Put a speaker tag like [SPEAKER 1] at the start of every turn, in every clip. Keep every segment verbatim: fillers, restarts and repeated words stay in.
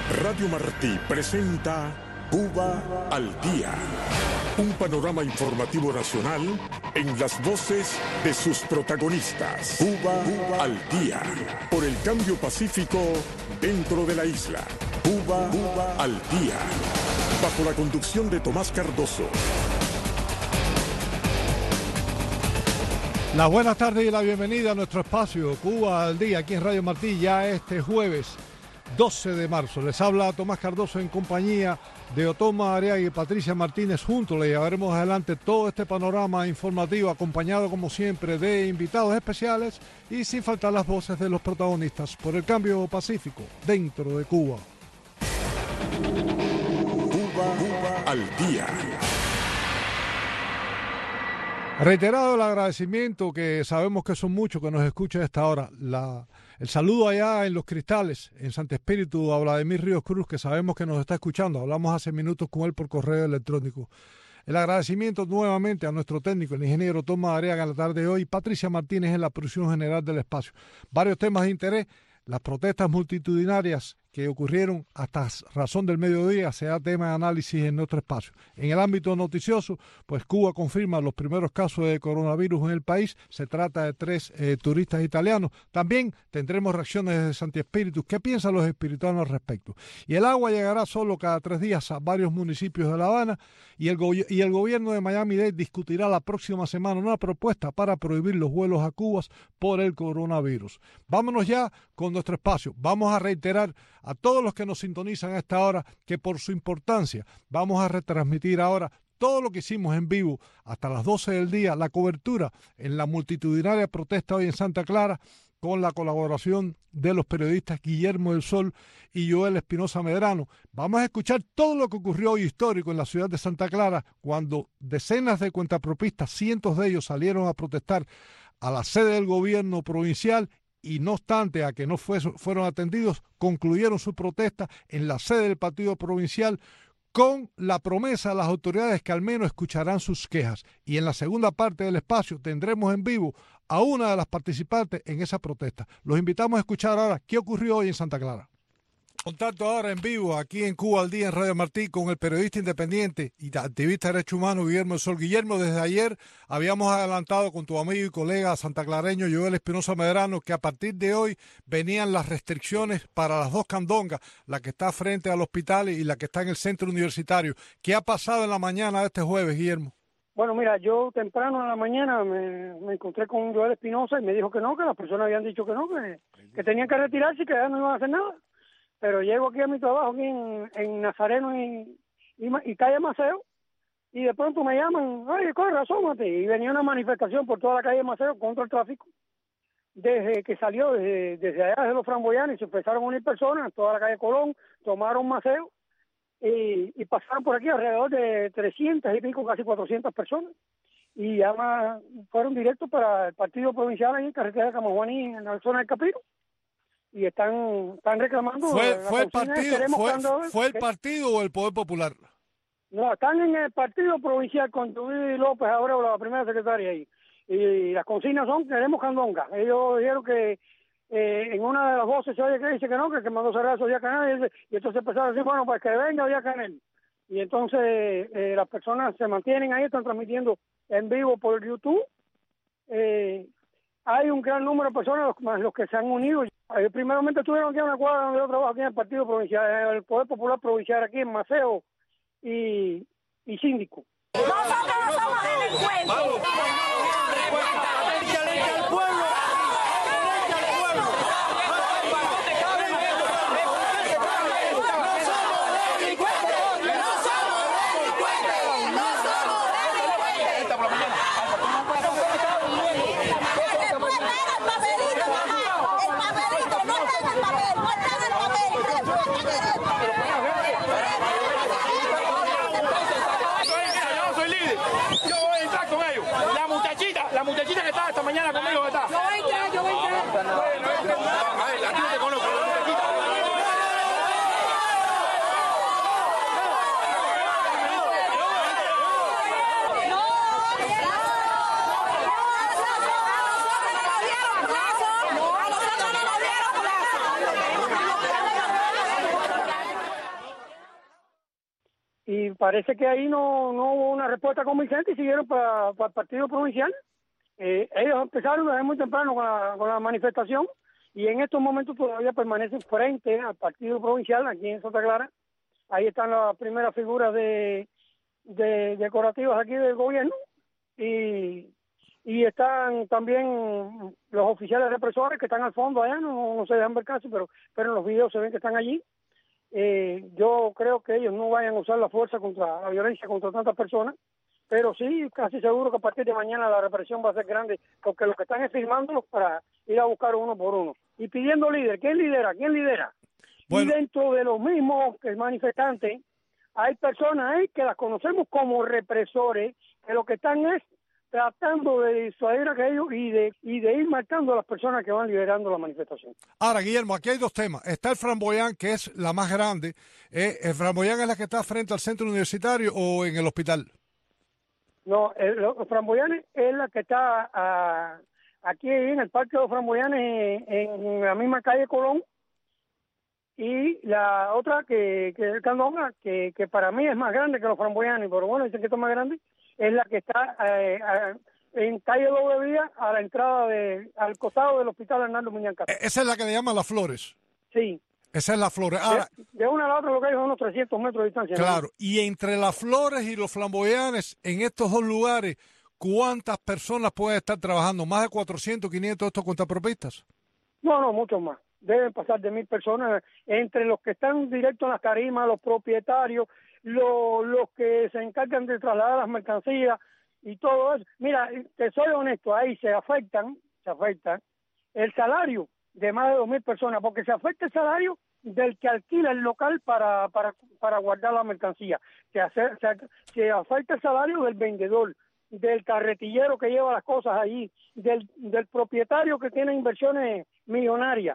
[SPEAKER 1] Radio Martí presenta Cuba al Día. Un panorama informativo nacional en las voces de sus protagonistas. Cuba, Cuba al Día. Por el cambio pacífico dentro de la isla. Cuba, Cuba al Día. Bajo la conducción de Tomás Cardoso.
[SPEAKER 2] La buenas tardes y la bienvenida a nuestro espacio Cuba al Día, aquí en Radio Martí, ya este jueves doce de marzo. Les habla Tomás Cardoso en compañía de Otoma Ariaga y Patricia Martínez. Juntos le llevaremos adelante todo este panorama informativo, acompañado como siempre de invitados especiales y sin faltar las voces de los protagonistas por el cambio pacífico dentro de Cuba.
[SPEAKER 1] Cuba, Cuba al Día.
[SPEAKER 2] Reiterado el agradecimiento, que sabemos que son muchos que nos escuchan a esta hora. La, el saludo allá en Los Cristales, en Santo Espíritu, a Vladimir Ríos Cruz, que sabemos que nos está escuchando. Hablamos hace minutos con él por correo electrónico. El agradecimiento nuevamente a nuestro técnico, el ingeniero Tomás Ariaga, en la tarde de hoy. Patricia Martínez en la producción general del espacio. Varios temas de interés. Las protestas multitudinarias que ocurrieron hasta razón del mediodía será tema de análisis en nuestro espacio. En el ámbito noticioso, pues Cuba confirma los primeros casos de coronavirus en el país. Se trata de tres eh, turistas italianos. También tendremos reacciones desde Santi Espíritu. ¿Qué piensan los espirituanos al respecto? Y el agua llegará solo cada tres días a varios municipios de La Habana, y el, go- y el gobierno de Miami-Dade discutirá la próxima semana una propuesta para prohibir los vuelos a Cuba por el coronavirus. Vámonos ya con nuestro espacio. Vamos a reiterar a todos los que nos sintonizan a esta hora que por su importancia vamos a retransmitir ahora todo lo que hicimos en vivo hasta las doce del día, la cobertura en la multitudinaria protesta hoy en Santa Clara, con la colaboración de los periodistas Guillermo del Sol y Joel Espinosa Medrano. Vamos a escuchar todo lo que ocurrió hoy histórico en la ciudad de Santa Clara, cuando decenas de cuentapropistas, cientos de ellos, salieron a protestar a la sede del gobierno provincial, y no obstante a que no fue, fueron atendidos, concluyeron su protesta en la sede del partido provincial con la promesa a las autoridades que al menos escucharán sus quejas. Y en la segunda parte del espacio tendremos en vivo a una de las participantes en esa protesta. Los invitamos a escuchar ahora qué ocurrió hoy en Santa Clara. Contacto ahora en vivo aquí en Cuba al Día en Radio Martí con el periodista independiente y activista de derechos humanos Guillermo del Sol. Guillermo, desde ayer habíamos adelantado con tu amigo y colega santaclareño Joel Espinosa Medrano que a partir de hoy venían las restricciones para las dos candongas, la que está frente al hospital y la que está en el centro universitario. ¿Qué ha pasado en la mañana de este jueves, Guillermo?
[SPEAKER 3] Bueno, mira, yo temprano en la mañana me, me encontré con Joel Espinosa y me dijo que no, que las personas habían dicho que no, que, que tenían que retirarse y que ya no iban a hacer nada. Pero llego aquí a mi trabajo aquí en, en Nazareno y, y, y calle Maceo, y de pronto me llaman, ay, corre, asómate, y venía una manifestación por toda la calle Maceo contra el tráfico, desde que salió, desde, desde allá, desde los Framboyanes, y se empezaron a unir personas, toda la calle Colón, tomaron Maceo, y, y pasaron por aquí alrededor de trescientas y pico, casi cuatrocientas personas, y además fueron directos para el partido provincial ahí en carretera de Camajuaní, en la zona del Capiro. Y están están reclamando.
[SPEAKER 2] ¿Fue, fue el partido fue, fue el partido o el Poder Popular?
[SPEAKER 3] No, están en el partido provincial con Tuví López Abreu, la primera secretaria ahí. Y las consignas son: queremos candonga. Ellos dijeron que eh, en una de las voces se oye que dice que no, que, que mandó cerrar esos días Canel, y entonces empezaron a decir, bueno, pues que venga Díaz Canel. Y entonces eh, las personas se mantienen ahí, están transmitiendo en vivo por YouTube. Eh, hay un gran número de personas, más los que se han unido. Eh, primeramente estuvieron aquí en una cuadra donde yo trabajo, aquí en el Partido Provincial, el Poder Popular Provincial, aquí en Maceo y, y Síndico.
[SPEAKER 4] Nosotros no somos delincuentes. Vamos, al pueblo. La muchachita que estaba esta mañana conmigo, ¿verdad? Yo voy a entrar, yo voy a entrar. A ver, a ti no te conozco, la muchachita.
[SPEAKER 3] y parece que ahí no, no hubo una respuesta convincente y siguieron para, para el partido provincial. Eh, ellos empezaron desde muy temprano con la, con la manifestación y en estos momentos todavía permanecen frente al partido provincial aquí en Santa Clara. Ahí están las primeras figuras de, de decorativas aquí del gobierno y, y están también los oficiales represores que están al fondo allá, no, no se dejan ver casi, pero, pero en los videos se ven que están allí. Eh, yo creo que ellos no vayan a usar la fuerza contra la violencia contra tantas personas, pero sí, casi seguro que a partir de mañana la represión va a ser grande, porque los que están es firmándolos para ir a buscar uno por uno y pidiendo líder. ¿Quién lidera? ¿Quién lidera? Bueno. Y dentro de los mismos manifestantes hay personas ahí que las conocemos como represores, que lo que están es tratando de disuadir a aquellos y de, y de ir marcando a las personas que van liderando la manifestación.
[SPEAKER 2] Ahora, Guillermo, aquí hay dos temas. Está el Flamboyán, que es la más grande. Eh, ¿El Flamboyán es la que está frente al centro universitario o en el hospital?
[SPEAKER 3] No, el, el Flamboyán es la que está a, aquí en el Parque de los Flamboyanes, en, en la misma calle Colón, y la otra que, que es el Candonga, que, que para mí es más grande que los Flamboyanes, pero bueno, dicen que esto es más grande, es la que está eh, a, en calle Doble Vía, a la entrada, de, al costado del hospital Hernando Muñán Castro.
[SPEAKER 2] Esa es la que le llaman Las Flores.
[SPEAKER 3] Sí.
[SPEAKER 2] Esa es Las Flores. Ahora,
[SPEAKER 3] de, de una a la otra lo que hay son unos trescientos metros de distancia.
[SPEAKER 2] Claro,
[SPEAKER 3] ¿no?
[SPEAKER 2] Y entre Las Flores y los Flamboyanes, en estos dos lugares, ¿cuántas personas pueden estar trabajando? ¿Más de cuatrocientos, quinientos estos contrapropistas?
[SPEAKER 3] No, no, muchos más. Deben pasar de mil personas, entre los que están directos en las tarimas, los propietarios, los, los que se encargan de trasladar las mercancías y todo eso. Mira, te soy honesto, ahí se afectan, se afectan el salario de más de dos mil personas, porque se afecta el salario del que alquila el local para para para guardar la mercancía, se, hace, se, se afecta el salario del vendedor, del carretillero que lleva las cosas allí, del, del propietario que tiene inversiones millonarias.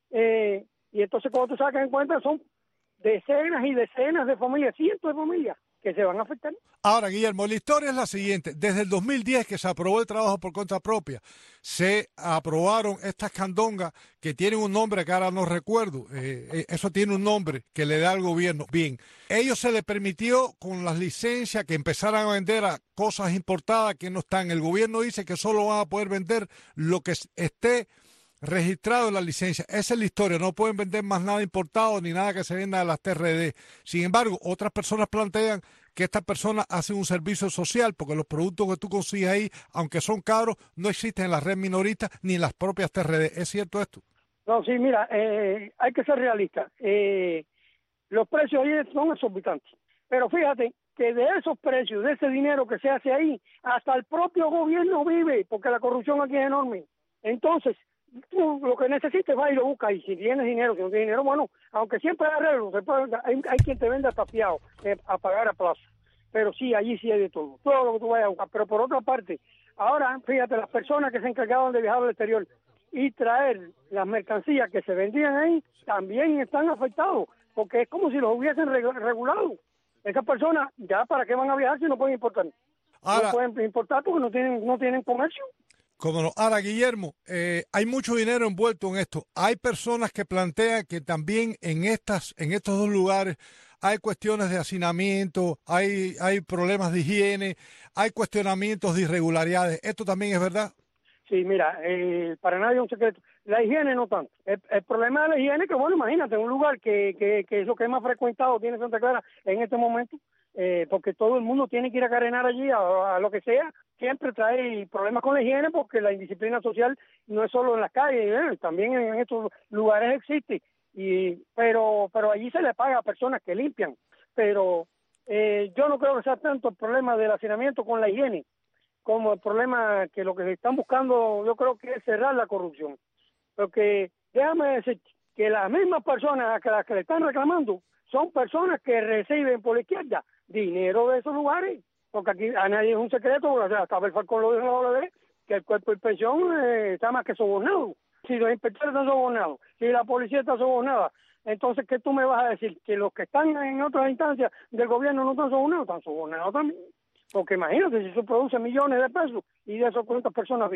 [SPEAKER 3] Eh, y entonces cuando tú sacas en cuenta son decenas y decenas de familias, cientos de familias que se van a afectar.
[SPEAKER 2] Ahora, Guillermo, la historia es la siguiente. Desde el dos mil diez que se aprobó el trabajo por cuenta propia, se aprobaron estas candongas que tienen un nombre que ahora no recuerdo. Eh, eso tiene un nombre que le da al gobierno. Bien, ellos se les permitió con las licencias que empezaran a vender a cosas importadas que no están. El gobierno dice que solo van a poder vender lo que esté registrado en la licencia. Esa es la historia, no pueden vender más nada importado ni nada que se venda de las T R D. Sin embargo, otras personas plantean que estas personas hacen un servicio social porque los productos que tú consigues ahí, aunque son caros, no existen en la red minorista ni en las propias T R D. ¿Es cierto esto?
[SPEAKER 3] No, sí, mira, eh, hay que ser realistas. Eh, los precios ahí son exorbitantes. Pero fíjate que de esos precios, de ese dinero que se hace ahí, hasta el propio gobierno vive, porque la corrupción aquí es enorme. Entonces, tú lo que necesites va y lo buscas, y si tienes dinero, si no tienes dinero, bueno, aunque siempre hay arreglo, se puede, hay, hay quien te vende tapiado eh, a pagar a plazo, pero sí, allí sí hay de todo, todo lo que tú vayas a buscar. Pero por otra parte, ahora, fíjate, las personas que se encargaban de viajar al exterior y traer las mercancías que se vendían ahí, también están afectados, porque es como si los hubiesen regulado. Esas personas, ya para qué van a viajar si no pueden importar, ahora, no pueden importar porque no tienen, no tienen comercio.
[SPEAKER 2] Como no. Ahora, Guillermo, eh, hay mucho dinero envuelto en esto. Hay personas que plantean que también en estas, en estos dos lugares hay cuestiones de hacinamiento, hay, hay problemas de higiene, hay cuestionamientos de irregularidades. ¿Esto también es verdad?
[SPEAKER 3] Sí, mira, eh, para nadie es un secreto. La higiene no tanto. El, el problema de la higiene es que, bueno, imagínate, un lugar que, que, que es lo que más frecuentado tiene Santa Clara en este momento, eh, porque todo el mundo tiene que ir a carenar allí a, a lo que sea, siempre trae problemas con la higiene porque la indisciplina social no es solo en las calles, ¿eh? También en estos lugares existe, y pero pero allí se le paga a personas que limpian, pero eh, yo no creo que sea tanto el problema del hacinamiento con la higiene como el problema que lo que se están buscando, yo creo que es cerrar la corrupción, porque déjame decir que las mismas personas a las que le están reclamando son personas que reciben por la izquierda dinero de esos lugares, porque aquí a nadie es un secreto, o sea, hasta el Falcón lo dijo la vez, que el cuerpo de inspección eh, está más que sobornado. Si los inspectores están sobornados, si la policía está sobornada, entonces, ¿qué tú me vas a decir? ¿Que los que están en otras instancias del gobierno no están sobornados? Están sobornados también. Porque imagínate, si eso produce millones de pesos y de eso cuántas personas viven.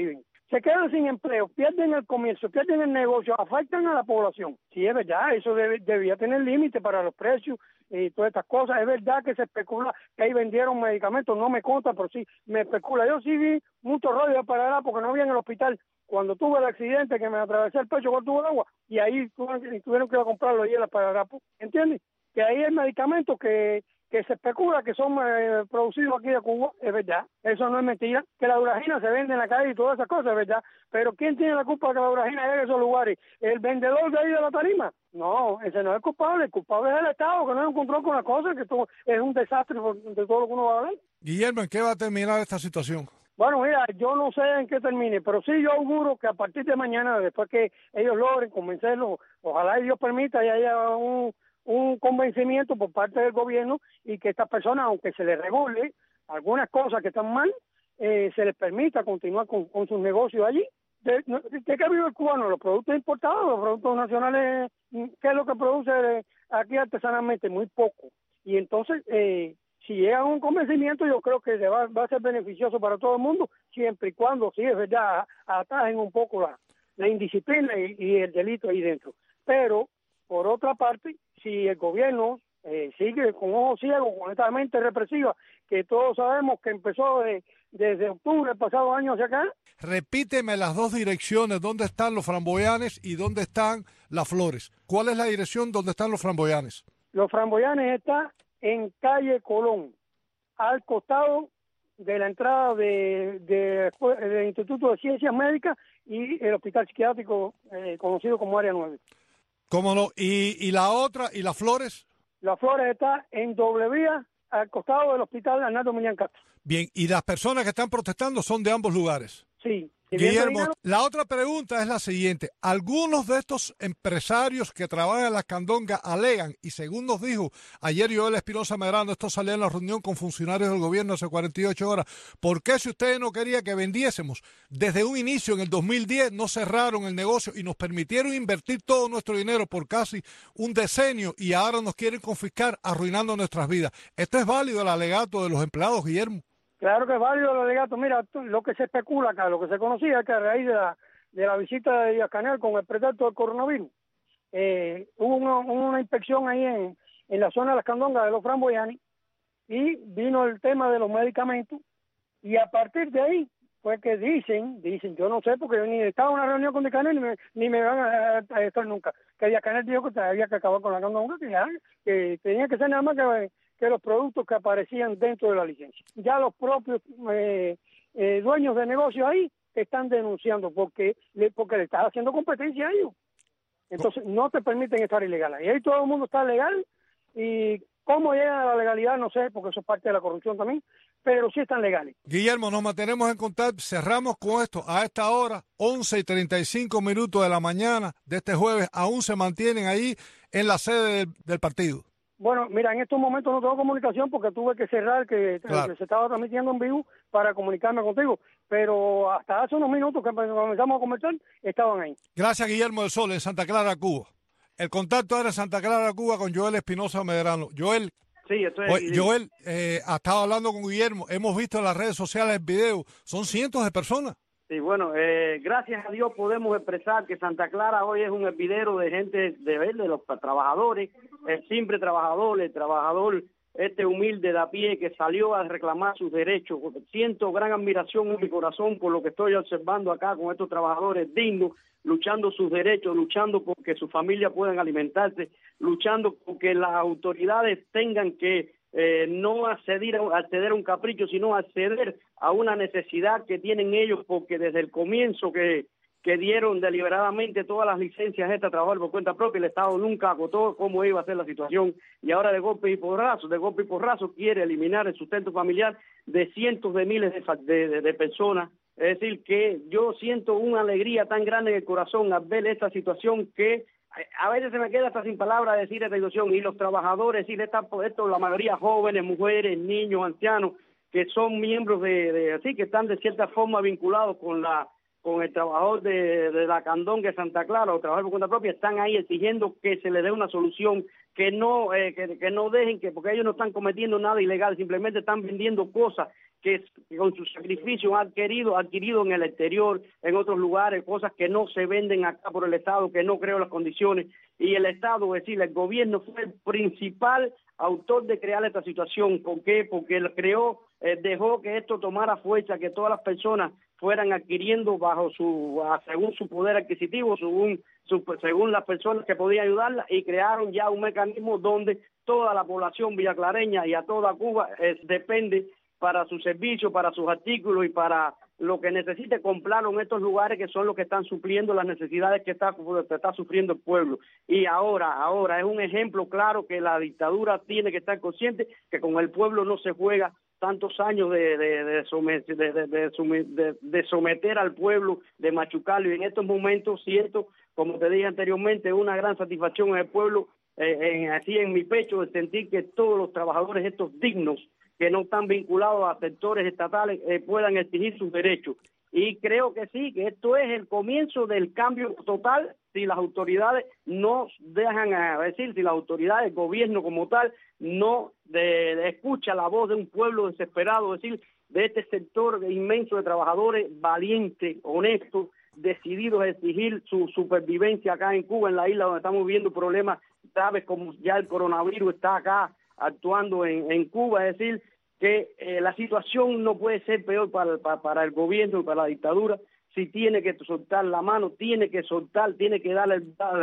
[SPEAKER 3] se quedan sin empleo, pierden el comercio, pierden el negocio, afectan a la población. Sí, es verdad, eso debe, debía tener límite para los precios y todas estas cosas. Es verdad que se especula que ahí vendieron medicamentos, no me consta, pero sí me especula. Yo sí vi mucho rollo de Parará porque no había en el hospital cuando tuve el accidente que me atravesé el pecho con tubo de agua y ahí tuvieron, tuvieron que ir a comprarlo y en la Parará, ¿entiendes? Que ahí hay medicamentos que que se especula que son eh, producidos aquí de Cuba, es verdad, eso no es mentira, que la duragina se vende en la calle y todas esas cosas, es verdad, pero ¿quién tiene la culpa de que la duragina llegue a esos lugares? ¿El vendedor de ahí de la tarima? No, ese no es el culpable, el culpable es el Estado, que no encontró con la cosa, que esto es un desastre de todo lo que uno va a ver.
[SPEAKER 2] Guillermo, ¿en qué va a terminar esta situación?
[SPEAKER 3] Bueno, mira, yo no sé en qué termine, pero sí yo auguro que a partir de mañana, después que ellos logren convencerlo, ojalá y Dios permita y haya un un convencimiento por parte del gobierno y que estas personas, aunque se les regule algunas cosas que están mal, eh, se les permita continuar con, con sus negocios allí. ¿De, de qué vive el cubano? Los productos importados, los productos nacionales, ¿qué es lo que produce aquí artesanalmente? Muy poco. Y entonces, eh, si llega a un convencimiento, yo creo que va, va a ser beneficioso para todo el mundo, siempre y cuando, sí, es verdad, atajen un poco la, la indisciplina y, y el delito ahí dentro. Pero, por otra parte, si el gobierno eh, sigue con ojos ciegos, con esta mente represiva, que todos sabemos que empezó de, desde octubre del pasado año hacia acá.
[SPEAKER 2] Repíteme las dos direcciones, dónde están los framboyanes y dónde están las flores. ¿Cuál es la dirección donde están los framboyanes?
[SPEAKER 3] Los framboyanes están en calle Colón, al costado de la entrada del de, de, de Instituto de Ciencias Médicas y el Hospital Psiquiátrico eh, conocido como Área nueve.
[SPEAKER 2] ¿Cómo no? ¿Y, y la otra? ¿Y las flores?
[SPEAKER 3] Las flores está en doble vía al costado del Hospital Arnaldo Millán Castro.
[SPEAKER 2] Bien, ¿y las personas que están protestando son de ambos lugares?
[SPEAKER 3] Sí.
[SPEAKER 2] Guillermo, la otra pregunta es la siguiente. Algunos de estos empresarios que trabajan en las candongas alegan, y según nos dijo ayer Joel Espinosa Medrano, esto salió en la reunión con funcionarios del gobierno hace cuarenta y ocho horas, ¿por qué si ustedes no querían que vendiésemos? Desde un inicio, en el dos mil diez, no cerraron el negocio y nos permitieron invertir todo nuestro dinero por casi un decenio y ahora nos quieren confiscar arruinando nuestras vidas. ¿Esto es válido el alegato de los empleados, Guillermo?
[SPEAKER 3] Claro que es válido el alegato. Mira, lo que se especula acá, lo que se conocía es que a raíz de la, de la visita de Díaz-Canel con el pretexto del coronavirus, eh, hubo una, una inspección ahí en, en la zona de las candongas de los framboyanes y vino el tema de los medicamentos y a partir de ahí fue que dicen, dicen, yo no sé porque yo ni estaba en una reunión con Díaz-Canel ni me, ni me van a, a estar nunca, que Díaz-Canel dijo que había que acabar con la candonga, que, ya, que tenía que ser nada más que... que los productos que aparecían dentro de la licencia. Ya los propios eh, eh, dueños de negocios ahí están denunciando porque le, porque le están haciendo competencia a ellos. Entonces no te permiten estar ilegal. Y ahí todo el mundo está legal y cómo llegan a la legalidad no sé, porque eso es parte de la corrupción también, pero sí están legales.
[SPEAKER 2] Guillermo, nos mantenemos en contacto. Cerramos con esto. A esta hora, once y treinta y cinco minutos de la mañana de este jueves, aún se mantienen ahí en la sede del, del partido.
[SPEAKER 3] Bueno, mira, en estos momentos no tengo comunicación porque tuve que cerrar, que, claro, que se estaba transmitiendo en vivo para comunicarme contigo, pero hasta hace unos minutos que comenzamos a conversar, estaban ahí.
[SPEAKER 2] Gracias, Guillermo del Sol, en Santa Clara, Cuba. El contacto era en Santa Clara, Cuba, con Joel Espinosa Medrano. Joel,
[SPEAKER 3] sí, estoy
[SPEAKER 2] aquí. Oye, Joel, eh, ha estado hablando con Guillermo, hemos visto en las redes sociales el video, son cientos de personas.
[SPEAKER 5] Sí, bueno, eh, gracias a Dios podemos expresar que Santa Clara hoy es un hervidero de gente de ver, de los trabajadores, el simple trabajador, el trabajador este humilde de a pie que salió a reclamar sus derechos. Siento gran admiración en mi corazón por lo que estoy observando acá con estos trabajadores dignos, luchando sus derechos, luchando porque sus familias puedan alimentarse, luchando porque las autoridades tengan que Eh, no acceder a, acceder a un capricho, sino acceder a una necesidad que tienen ellos, porque desde el comienzo que, que dieron deliberadamente todas las licencias a trabajar por cuenta propia, el Estado nunca acotó cómo iba a ser la situación, y ahora de golpe y porrazo, de golpe y porrazo quiere eliminar el sustento familiar de cientos de miles de, de, de, de personas. Es decir, que yo siento una alegría tan grande en el corazón al ver esta situación que a veces se me queda hasta sin palabras decir esta situación, y los trabajadores, y esta, esto, la mayoría jóvenes, mujeres, niños, ancianos, que son miembros de, de así, que están de cierta forma vinculados con la con el trabajador de, de la Candonga de Santa Clara, o trabajador por cuenta propia, están ahí exigiendo que se les dé una solución, que no eh, que, que no dejen, que porque ellos no están cometiendo nada ilegal, simplemente están vendiendo cosas que con su sacrificio han adquirido, adquirido en el exterior, en otros lugares, cosas que no se venden acá por el Estado, que no creó las condiciones, y el Estado, es decir, el gobierno fue el principal autor de crear esta situación. ¿Por qué? Porque él creó, eh, dejó que esto tomara fuerza, que todas las personas fueran adquiriendo bajo su, según su poder adquisitivo, según, su, según las personas que podían ayudarla, y crearon ya un mecanismo donde toda la población villaclareña y a toda Cuba eh, depende para sus servicios, para sus artículos y para lo que necesite comprarlo en estos lugares, que son los que están supliendo las necesidades que está, que está sufriendo el pueblo. Y ahora, ahora es un ejemplo claro que la dictadura tiene que estar consciente que con el pueblo no se juega. Tantos años de, de, de, someter, de, de, de, de, de someter al pueblo, de machucarlo, y en estos momentos siento, como te dije anteriormente, una gran satisfacción en el pueblo, eh, en, así en mi pecho, de sentir que todos los trabajadores estos dignos, que no están vinculados a sectores estatales, eh, puedan exigir sus derechos. Y creo que sí, que esto es el comienzo del cambio total si las autoridades no dejan, a decir, si las autoridades, el gobierno como tal, no de, de escucha la voz de un pueblo desesperado, es decir, de este sector inmenso de trabajadores valientes, honestos, decididos a exigir su supervivencia acá en Cuba, en la isla donde estamos viviendo problemas graves como ya el coronavirus está acá actuando en, en Cuba, es decir, que eh, la situación no puede ser peor para, para, para el gobierno y para la dictadura. Si tiene que soltar la mano, tiene que soltar, tiene que darle,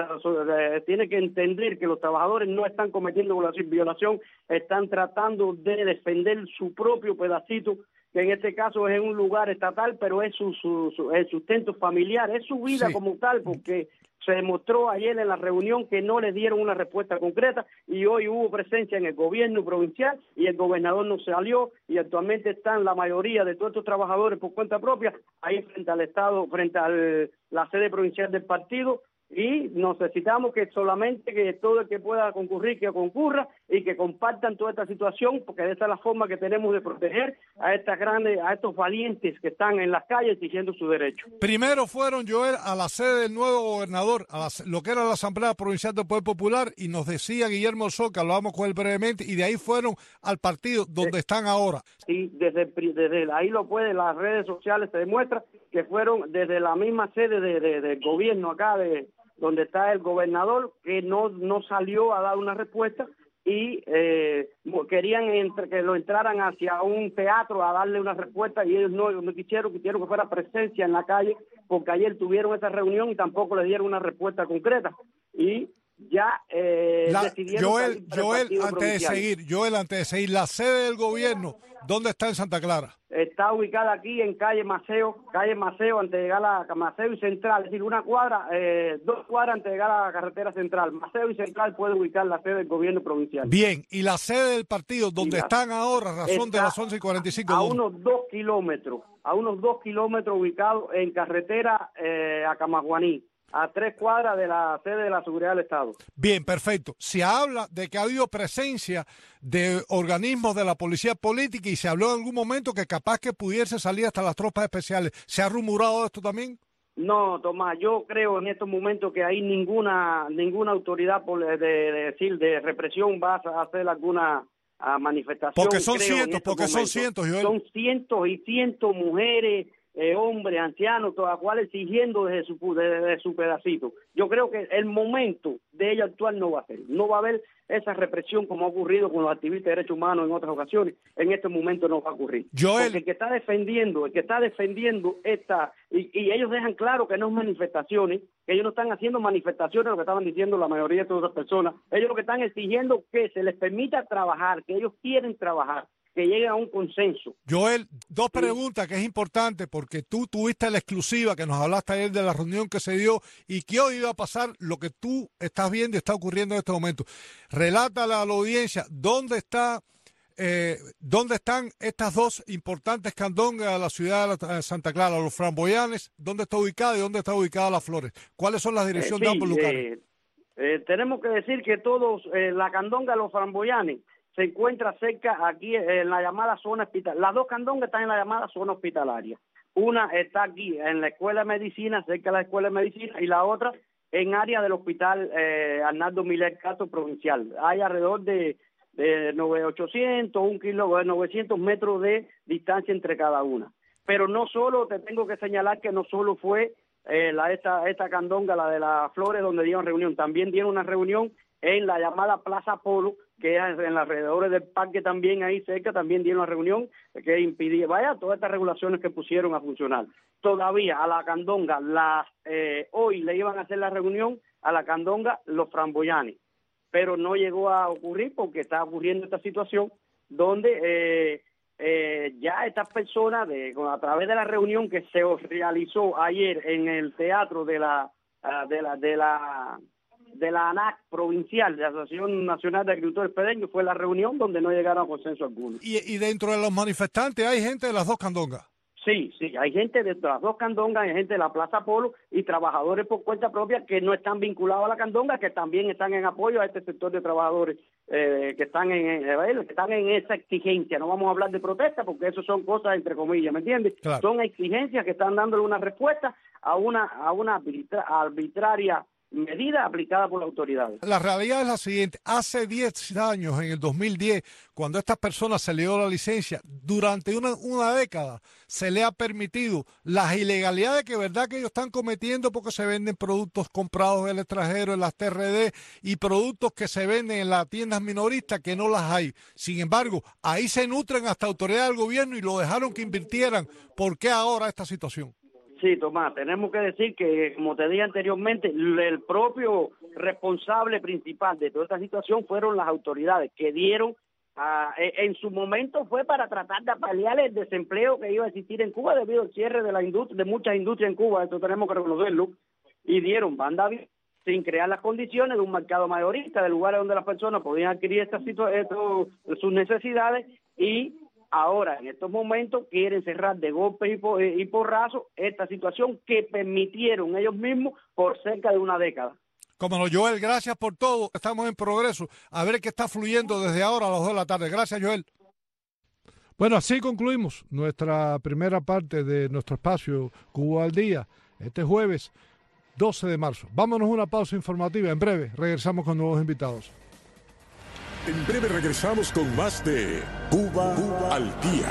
[SPEAKER 5] tiene que entender que los trabajadores no están cometiendo violación, están tratando de defender su propio pedacito, que en este caso es en un lugar estatal, pero es su, su, su el sustento familiar, es su vida sí. como tal, porque se demostró ayer en la reunión que no les dieron una respuesta concreta, y hoy hubo presencia en el gobierno provincial y el gobernador no salió, y actualmente están la mayoría de todos estos trabajadores por cuenta propia ahí frente al Estado, frente a la sede provincial del partido, y necesitamos que solamente que todo el que pueda concurrir, que concurra y que compartan toda esta situación, porque esa es la forma que tenemos de proteger a estas grandes, a estos valientes que están en las calles exigiendo su derecho.
[SPEAKER 2] Primero fueron, Joel, a la sede del nuevo gobernador, a la, lo que era la Asamblea Provincial del Poder Popular, y nos decía Guillermo Soca, hablábamos con él brevemente, y de ahí fueron al partido donde eh, están ahora.
[SPEAKER 5] Sí, desde, desde ahí lo puede, las redes sociales se demuestra que fueron desde la misma sede de, de, del gobierno acá, de donde está el gobernador, que no, no salió a dar una respuesta, y eh, querían entre, que lo entraran hacia un teatro a darle una respuesta, y ellos no, no quisieron, quisieron que fuera presencia en la calle, porque ayer tuvieron esa reunión y tampoco les dieron una respuesta concreta. Y ya eh,
[SPEAKER 2] la,
[SPEAKER 5] decidieron...
[SPEAKER 2] Joel, Joel antes de seguir, Joel, antes de seguir, la sede del gobierno, ¿dónde está en Santa Clara?
[SPEAKER 5] Está ubicada aquí en calle Maceo, calle Maceo, antes de llegar a Maceo y Central, es decir, una cuadra, eh, dos cuadras antes de llegar a la carretera central. Maceo y Central puede ubicar la sede del gobierno provincial.
[SPEAKER 2] Bien, ¿y la sede del partido, donde la, están ahora, razón de las once y cuarenta y cinco?
[SPEAKER 5] A unos dos kilómetros, a unos dos kilómetros ubicados en carretera eh, a Camaguaní, a tres cuadras de la sede de la Seguridad del Estado.
[SPEAKER 2] Bien, perfecto. Se habla de que ha habido presencia de organismos de la policía política, y se habló en algún momento que capaz que pudiese salir hasta las tropas especiales. ¿Se ha rumorado esto también?
[SPEAKER 5] No, Tomás, yo creo en estos momentos que hay ninguna ninguna autoridad de, de, de decir de represión va a hacer alguna a manifestación.
[SPEAKER 2] Porque son cientos, porque son cientos, Joel.
[SPEAKER 5] Son cientos y cientos mujeres, Eh, hombres, ancianos, todas cuales exigiendo desde su, desde, desde su pedacito. Yo creo que el momento de ella actuar no va a ser, no va a haber esa represión como ha ocurrido con los activistas de derechos humanos en otras ocasiones. En este momento no va a ocurrir.
[SPEAKER 2] Joel.
[SPEAKER 5] Porque el que está defendiendo, el que está defendiendo esta, y, y ellos dejan claro que no es manifestaciones, que ellos no están haciendo manifestaciones, lo que estaban diciendo la mayoría de todas las personas. Ellos lo que están exigiendo que se les permita trabajar, que ellos quieren trabajar, que llegue a un consenso.
[SPEAKER 2] Joel, dos preguntas que es importante, porque tú tuviste la exclusiva que nos hablaste ayer de la reunión que se dio y que hoy iba a pasar lo que tú estás viendo y está ocurriendo en este momento. Relátale a la audiencia dónde está, eh, dónde están estas dos importantes candongas de la ciudad de Santa Clara, los Framboyanes, dónde está ubicada y dónde está ubicada Las Flores. ¿Cuáles son las direcciones
[SPEAKER 5] eh, sí,
[SPEAKER 2] de ambos lugares?
[SPEAKER 5] Eh, eh, tenemos que decir que todos, eh, la candonga de los Framboyanes se encuentra cerca aquí en la llamada zona hospitalaria. Las dos candongas están en la llamada zona hospitalaria. Una está aquí en la Escuela de Medicina, cerca de la Escuela de Medicina, y la otra en área del Hospital eh, Arnaldo Miller Castro Provincial. Hay alrededor de de ochocientos, un kilo, novecientos metros de distancia entre cada una. Pero no solo, te tengo que señalar que no solo fue eh, la esta, esta candonga, la de las Flores, donde dieron reunión, también dieron una reunión en la llamada Plaza Polo, que es en los alrededores del parque también, ahí cerca, también dieron una reunión que impidía, vaya, todas estas regulaciones que pusieron a funcionar. Todavía a la candonga, las, eh, hoy le iban a hacer la reunión a la candonga los framboyanes, pero no llegó a ocurrir porque está ocurriendo esta situación donde eh, eh, ya estas personas, de, a través de la reunión que se realizó ayer en el teatro de la de la de la de la ANAC provincial, de la Asociación Nacional de Agricultores Pedeños, fue la reunión donde no llegaron a consenso alguno.
[SPEAKER 2] Y, y dentro de los manifestantes hay gente de las dos candongas.
[SPEAKER 5] Sí, sí, hay gente de las dos candongas, hay gente de la Plaza Polo y trabajadores por cuenta propia que no están vinculados a la candonga, que también están en apoyo a este sector de trabajadores eh, que están en eh, que están en esa exigencia. No vamos a hablar de protesta porque eso son cosas entre comillas, ¿me entiendes?
[SPEAKER 2] Claro.
[SPEAKER 5] Son exigencias que están dándole una respuesta a una a una arbitra- arbitraria medida aplicada por las autoridades.
[SPEAKER 2] La realidad es la siguiente: hace diez años, en el dos mil diez, cuando a estas personas se le dio la licencia, durante una, una década se le ha permitido las ilegalidades que verdad que ellos están cometiendo, porque se venden productos comprados del extranjero en las T R D y productos que se venden en las tiendas minoristas que no las hay. Sin embargo, ahí se nutren hasta autoridades del gobierno y lo dejaron que invirtieran. ¿Por qué ahora esta situación?
[SPEAKER 5] Sí, Tomás, tenemos que decir que, como te dije anteriormente, el propio responsable principal de toda esta situación fueron las autoridades que dieron, a, en su momento fue para tratar de paliar el desempleo que iba a existir en Cuba debido al cierre de la industria, de muchas industrias en Cuba, esto tenemos que reconocerlo, y dieron banda sin crear las condiciones de un mercado mayorista, de lugares donde las personas podían adquirir estas estos, sus necesidades, y ahora, en estos momentos, quieren cerrar de golpe y, por, y porrazo esta situación que permitieron ellos mismos por cerca de una década.
[SPEAKER 2] Como no, Joel, gracias por todo. Estamos en progreso. A ver qué está fluyendo desde ahora a las dos de la tarde. Gracias, Joel. Bueno, así concluimos nuestra primera parte de nuestro espacio Cuba al Día, este jueves doce de marzo. Vámonos a una pausa informativa. En breve regresamos con nuevos invitados.
[SPEAKER 1] En breve regresamos con más de Cuba, Cuba al Día.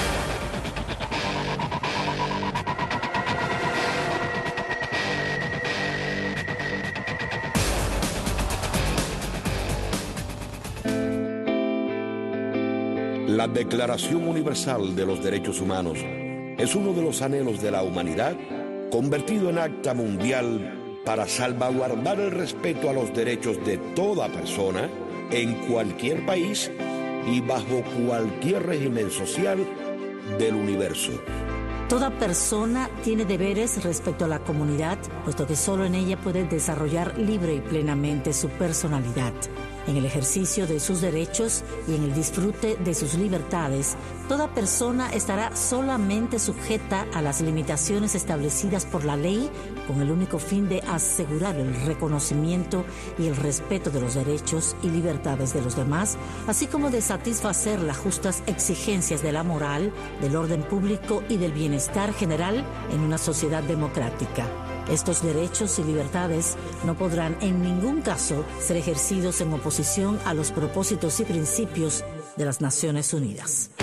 [SPEAKER 6] La Declaración Universal de los Derechos Humanos es uno de los anhelos de la humanidad convertido en acta mundial para salvaguardar el respeto a los derechos de toda persona en cualquier país y bajo cualquier régimen social del universo.
[SPEAKER 7] Toda persona tiene deberes respecto a la comunidad, puesto que solo en ella puede desarrollar libre y plenamente su personalidad. En el ejercicio de sus derechos y en el disfrute de sus libertades, toda persona estará solamente sujeta a las limitaciones establecidas por la ley, con el único fin de asegurar el reconocimiento y el respeto de los derechos y libertades de los demás, así como de satisfacer las justas exigencias de la moral, del orden público y del bienestar general en una sociedad democrática. Estos derechos y libertades no podrán en ningún caso ser ejercidos en oposición a los propósitos y principios de las Naciones Unidas.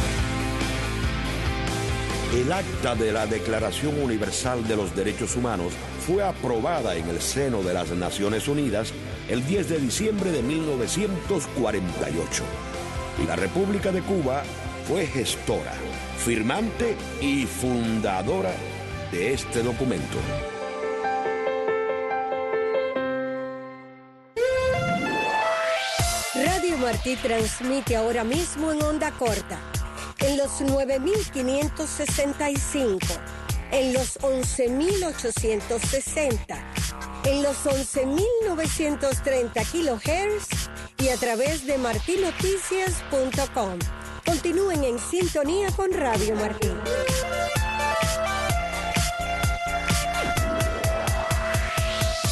[SPEAKER 6] El acta de la Declaración Universal de los Derechos Humanos fue aprobada en el seno de las Naciones Unidas el diez de diciembre de mil novecientos cuarenta y ocho. Y la República de Cuba fue gestora, firmante y fundadora de este documento.
[SPEAKER 8] Radio Martí transmite ahora mismo en onda corta, en los nueve mil quinientos sesenta y cinco, en los once mil ochocientos sesenta, en los once mil novecientos treinta kilohertz y a través de martí noticias punto com. Continúen en sintonía con Radio Martí.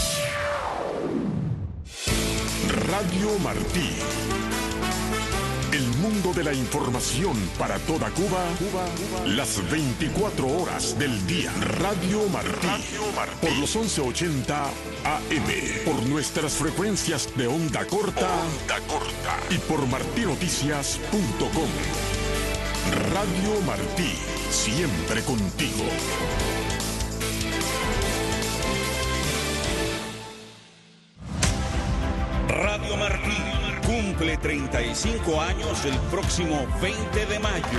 [SPEAKER 1] Radio Martí, El mundo de la información para toda Cuba, Cuba, Cuba. Las veinticuatro horas del día. Radio Martí. Radio Martí. Por los once ochenta A M. Por nuestras frecuencias de onda corta. Onda corta. Y por martí noticias punto com. Radio Martí. Siempre contigo.
[SPEAKER 9] Radio Martí cumple treinta y cinco años el próximo veinte de mayo.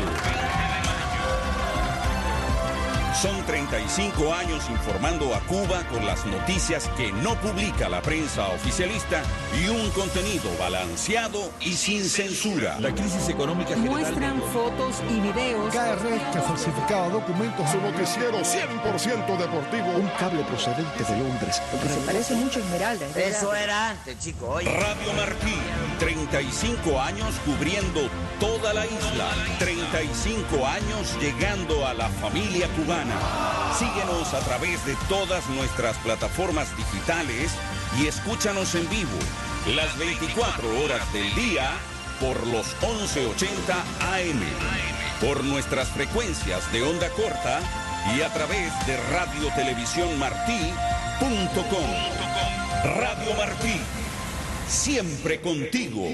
[SPEAKER 9] Son treinta y cinco años informando a Cuba con las noticias que no publica la prensa oficialista y un contenido balanceado y sin censura.
[SPEAKER 10] La crisis económica general...
[SPEAKER 7] Muestran fotos y videos.
[SPEAKER 2] K R que falsificaba documentos.
[SPEAKER 1] Su noticiero cien por ciento deportivo.
[SPEAKER 10] Un cable procedente de Londres.
[SPEAKER 11] Porque se parece mucho a Esmeralda.
[SPEAKER 12] Eso era antes, chico. Oye.
[SPEAKER 9] Radio Martí, treinta y cinco años cubriendo toda la isla. treinta y cinco años llegando a la familia cubana. Síguenos a través de todas nuestras plataformas digitales y escúchanos en vivo las veinticuatro horas del día por los once ochenta A M, por nuestras frecuencias de onda corta y a través de radio televisión martí punto com. Radio Martí, siempre contigo.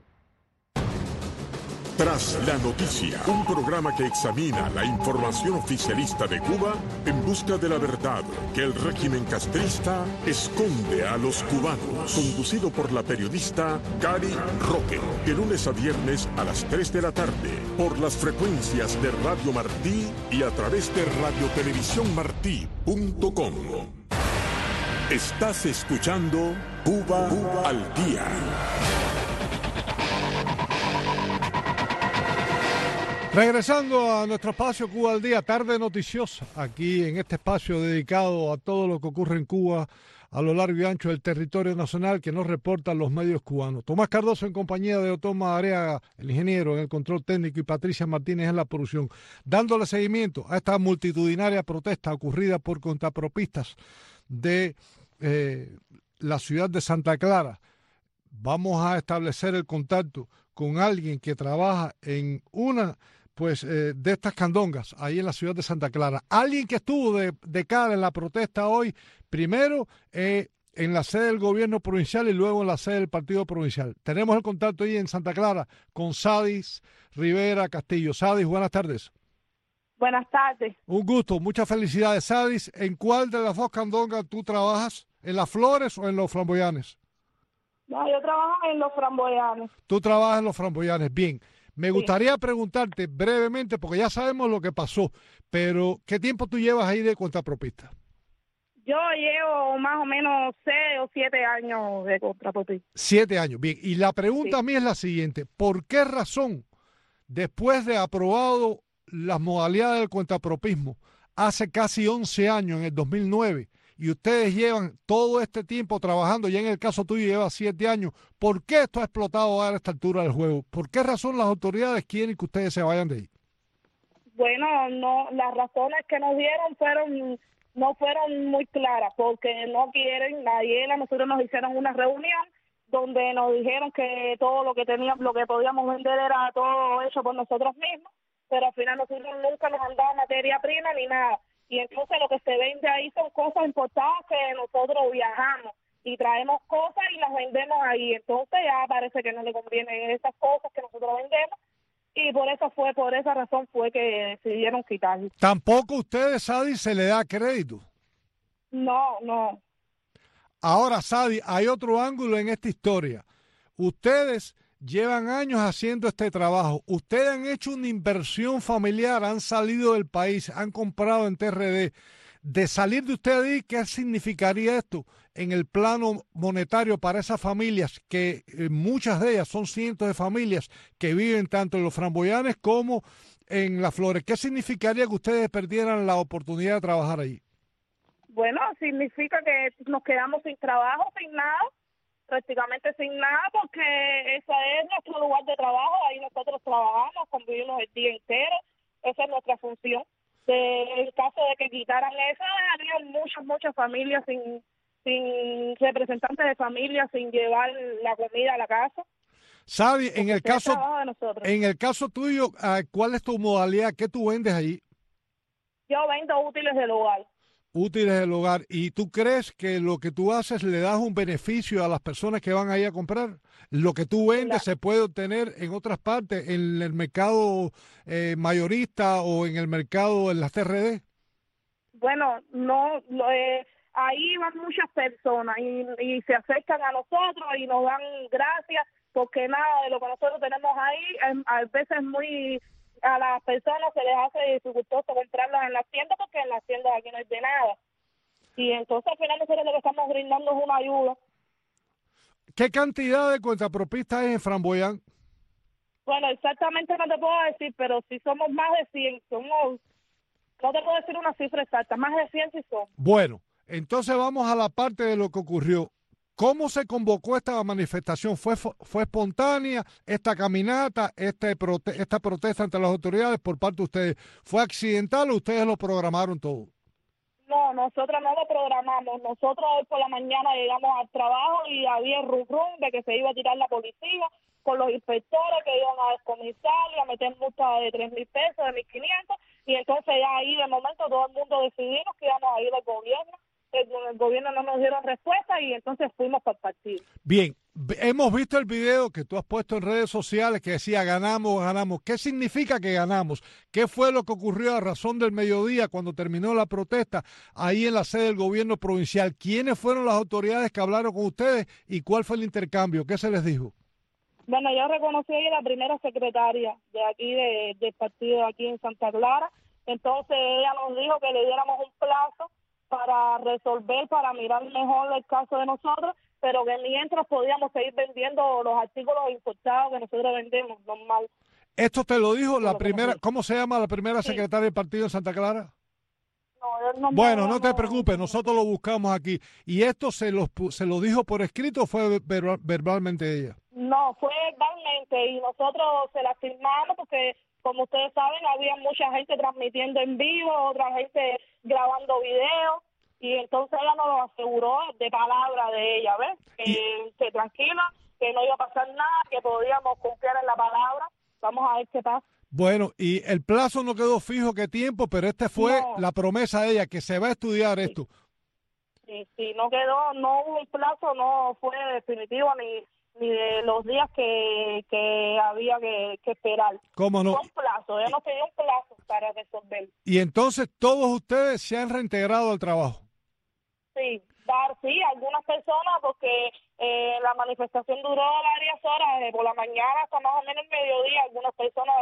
[SPEAKER 1] Tras la noticia, un programa que examina la información oficialista de Cuba en busca de la verdad que el régimen castrista esconde a los cubanos. Conducido por la periodista Cari Roque, de lunes a viernes a las tres de la tarde, por las frecuencias de Radio Martí y a través de radio televisión martí punto com. Estás escuchando Cuba, Cuba al Día.
[SPEAKER 2] Regresando a nuestro espacio Cuba al Día, tarde noticiosa, aquí en este espacio dedicado a todo lo que ocurre en Cuba a lo largo y ancho del territorio nacional que nos reportan los medios cubanos. Tomás Cardoso en compañía de Otón Madariaga, el ingeniero en el control técnico, y Patricia Martínez en la producción, dándole seguimiento a esta multitudinaria protesta ocurrida por contrapropistas de eh, la ciudad de Santa Clara. Vamos a establecer el contacto con alguien que trabaja en una pues eh, de estas candongas ahí en la ciudad de Santa Clara. Alguien que estuvo de, de cara en la protesta hoy, primero eh, en la sede del gobierno provincial y luego en la sede del partido provincial. Tenemos el contacto ahí en Santa Clara con Sadis Rivera Castillo. Sadis, buenas tardes.
[SPEAKER 13] Buenas tardes.
[SPEAKER 2] Un gusto, muchas felicidades. Sadis, ¿en cuál de las dos candongas tú trabajas? ¿En las Flores o en los Flamboyanes?
[SPEAKER 13] No, yo trabajo en los Flamboyanes.
[SPEAKER 2] Tú trabajas en los Flamboyanes, bien. Me gustaría preguntarte brevemente, porque ya sabemos lo que pasó, pero ¿qué tiempo tú llevas ahí de contrapropista?
[SPEAKER 13] Yo llevo más o menos seis o siete años de contrapropista.
[SPEAKER 2] Siete años, bien. Y la pregunta sí. a mí es la siguiente. ¿Por qué razón, después de aprobado las modalidades del contrapropismo, hace casi once años, en el dos mil nueve, y ustedes llevan todo este tiempo trabajando, ya en el caso tuyo lleva siete años, ¿por qué esto ha explotado a esta altura del juego? ¿Por qué razón las autoridades quieren que ustedes se vayan de ahí?
[SPEAKER 13] Bueno, no, las razones que nos dieron fueron no fueron muy claras, porque no quieren, ayer a nosotros nos hicieron una reunión donde nos dijeron que todo lo que teníamos, lo que podíamos vender era todo hecho por nosotros mismos, pero al final nosotros nunca nos han dado materia prima ni nada. Y entonces lo que se vende ahí son cosas importadas que nosotros viajamos y traemos cosas y las vendemos ahí. Entonces ya parece que no le conviene esas cosas que nosotros vendemos y por eso fue, por esa razón fue que decidieron quitarlo.
[SPEAKER 2] ¿Tampoco ustedes, Sadi, se le da crédito?
[SPEAKER 13] No, no.
[SPEAKER 2] Ahora, Sadi, hay otro ángulo en esta historia. Ustedes llevan años haciendo este trabajo. Ustedes han hecho una inversión familiar, han salido del país, han comprado en T R D. De salir de ustedes, ¿qué significaría esto en el plano monetario para esas familias, que eh, muchas de ellas son cientos de familias que viven tanto en los Flamboyanes como en Las Flores? ¿Qué significaría que ustedes perdieran la oportunidad de trabajar allí?
[SPEAKER 13] Bueno, significa que nos quedamos sin trabajo, sin nada. Prácticamente sin nada, porque ese es nuestro lugar de trabajo, ahí nosotros trabajamos, convivimos el día entero, esa es nuestra función. De, en caso de que quitaran eso, habría muchas, muchas familias sin, sin representantes de familia, sin llevar la comida a la casa.
[SPEAKER 2] Sadi, en el
[SPEAKER 13] Porque es
[SPEAKER 2] caso,
[SPEAKER 13] trabajo de nosotros.
[SPEAKER 2] en el caso tuyo, ah, ¿cuál es tu modalidad? ¿Qué tú vendes allí?
[SPEAKER 13] Yo vendo útiles del hogar.
[SPEAKER 2] Útiles del hogar. ¿Y tú crees que lo que tú haces le das un beneficio a las personas que van ahí a comprar? ¿Lo que tú vendes se puede obtener en otras partes, en el mercado eh, mayorista o en el mercado en las T R D?
[SPEAKER 13] Bueno, no, lo, eh, ahí van muchas personas y, y se acercan a nosotros y nos dan gracias porque nada de lo que nosotros tenemos ahí es, a veces muy... a las personas se les hace dificultoso comprarlas en las tiendas porque en las tiendas aquí no hay de nada. Y entonces al final nosotros lo que estamos brindando es una ayuda.
[SPEAKER 2] ¿Qué cantidad de cuentapropistas hay en Framboyán?
[SPEAKER 13] Bueno, exactamente no te puedo decir, pero si somos más de cien, somos, no te puedo decir una cifra exacta, más de cien sí somos.
[SPEAKER 2] Bueno, entonces vamos a la parte de lo que ocurrió. ¿Cómo se convocó esta manifestación? ¿Fue, fue espontánea esta caminata, este prote esta protesta ante las autoridades por parte de ustedes? ¿Fue accidental o ustedes lo programaron todo?
[SPEAKER 13] No, nosotros no lo programamos. Nosotros hoy por la mañana llegamos al trabajo y había el rum rum de que se iba a tirar la policía con los inspectores que iban a descomisar y a meter multa de tres mil pesos, de mil quinientos, y entonces ya ahí de momento todo el mundo decidimos que íbamos a ir al gobierno. El, el gobierno no nos dieron respuesta y entonces fuimos para el partido.
[SPEAKER 2] Bien, hemos visto el video que tú has puesto en redes sociales que decía ganamos, ganamos. ¿Qué significa que ganamos? ¿Qué fue lo que ocurrió a razón del mediodía cuando terminó la protesta ahí en la sede del gobierno provincial? ¿Quiénes fueron las autoridades que hablaron con ustedes y cuál fue el intercambio? ¿Qué se les dijo?
[SPEAKER 13] Bueno, yo reconocí a la primera secretaria de aquí, de, del partido aquí en Santa Clara. Entonces ella nos dijo que le diéramos un plazo para resolver, para mirar mejor el caso de nosotros, pero que mientras podíamos seguir vendiendo los artículos importados que nosotros vendemos, normal.
[SPEAKER 2] ¿Esto te lo dijo la primera, cómo se llama la primera sí. secretaria del partido en Santa Clara?
[SPEAKER 13] No, no,
[SPEAKER 2] bueno, no,
[SPEAKER 13] no
[SPEAKER 2] te preocupes, nosotros lo buscamos aquí. ¿Y esto se lo, se lo dijo por escrito o fue verbal, verbalmente ella?
[SPEAKER 13] No, fue verbalmente y nosotros se la firmamos porque, como ustedes saben, había mucha gente transmitiendo en vivo, otra gente grabando videos, y entonces ella nos lo aseguró de palabra de ella, ¿ves? Que, y... que tranquila, que no iba a pasar nada, que podíamos confiar en la palabra. Vamos a ver qué pasa.
[SPEAKER 2] Bueno, y el plazo no quedó fijo qué tiempo, pero este fue no. la promesa de ella, que se va a estudiar sí. esto.
[SPEAKER 13] Sí, sí, no quedó, no hubo un plazo, no fue definitivo ni... ni de los días que, que había que, que esperar.
[SPEAKER 2] ¿Cómo no?
[SPEAKER 13] Un plazo, ella nos pidió un plazo para resolver.
[SPEAKER 2] Y entonces todos ustedes se han reintegrado al trabajo.
[SPEAKER 13] Sí, dar, sí, algunas personas, porque eh, la manifestación duró varias horas, eh, por la mañana hasta más o menos el mediodía, algunas personas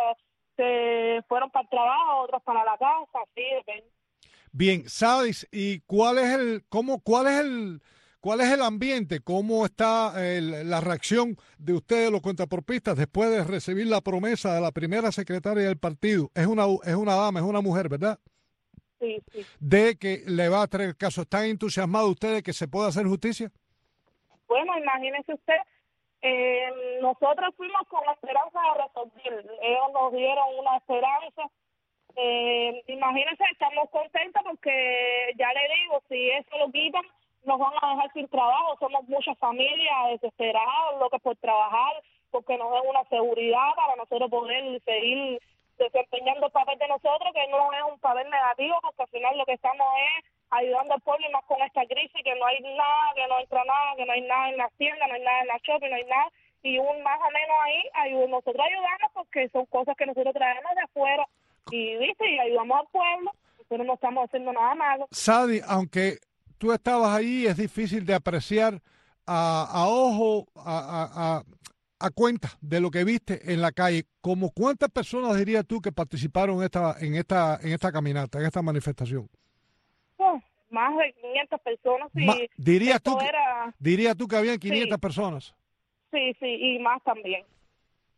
[SPEAKER 13] se fueron para el trabajo, otras para la casa, sí, depende.
[SPEAKER 2] Bien, Sadis, ¿y cuál es el, cómo, cuál es el... ¿Cuál es el ambiente? ¿Cómo está el, la reacción de ustedes, los cuentapropistas, después de recibir la promesa de la primera secretaria del partido? Es una, es una dama, es una mujer, ¿verdad?
[SPEAKER 13] Sí, sí.
[SPEAKER 2] De que le va a traer el caso. ¿Están entusiasmados ustedes de que se pueda hacer justicia?
[SPEAKER 13] Bueno, imagínense usted, eh, nosotros fuimos con la esperanza de resolver. Ellos nos dieron una esperanza. Eh, imagínense, estamos contentos porque, ya le digo, si eso lo quitan, nos van a dejar sin trabajo. Somos muchas familias desesperadas, locas por trabajar, porque nos den una seguridad para nosotros poder seguir desempeñando el papel de nosotros, que no es un papel negativo, porque al final lo que estamos es ayudando al pueblo y más con esta crisis, que no hay nada, que no entra nada, que no hay nada en las tiendas, no hay nada en las shopping, no hay nada, y un más o menos ahí ayud nosotros ayudamos porque son cosas que nosotros traemos de afuera y, ¿viste? Y ayudamos al pueblo, nosotros no estamos haciendo nada malo.
[SPEAKER 2] Sadi, aunque tú estabas ahí, es difícil de apreciar a, a ojo, a, a, a, a cuenta de lo que viste en la calle. ¿Cómo cuántas personas dirías tú que participaron en esta, en esta, en esta caminata, en esta manifestación?
[SPEAKER 13] Oh, más de quinientas personas. Sí.
[SPEAKER 2] Ma, ¿dirías, tú que,
[SPEAKER 13] era...
[SPEAKER 2] ¿Dirías tú que habían quinientas
[SPEAKER 13] sí.
[SPEAKER 2] personas?
[SPEAKER 13] Sí, sí, y más también.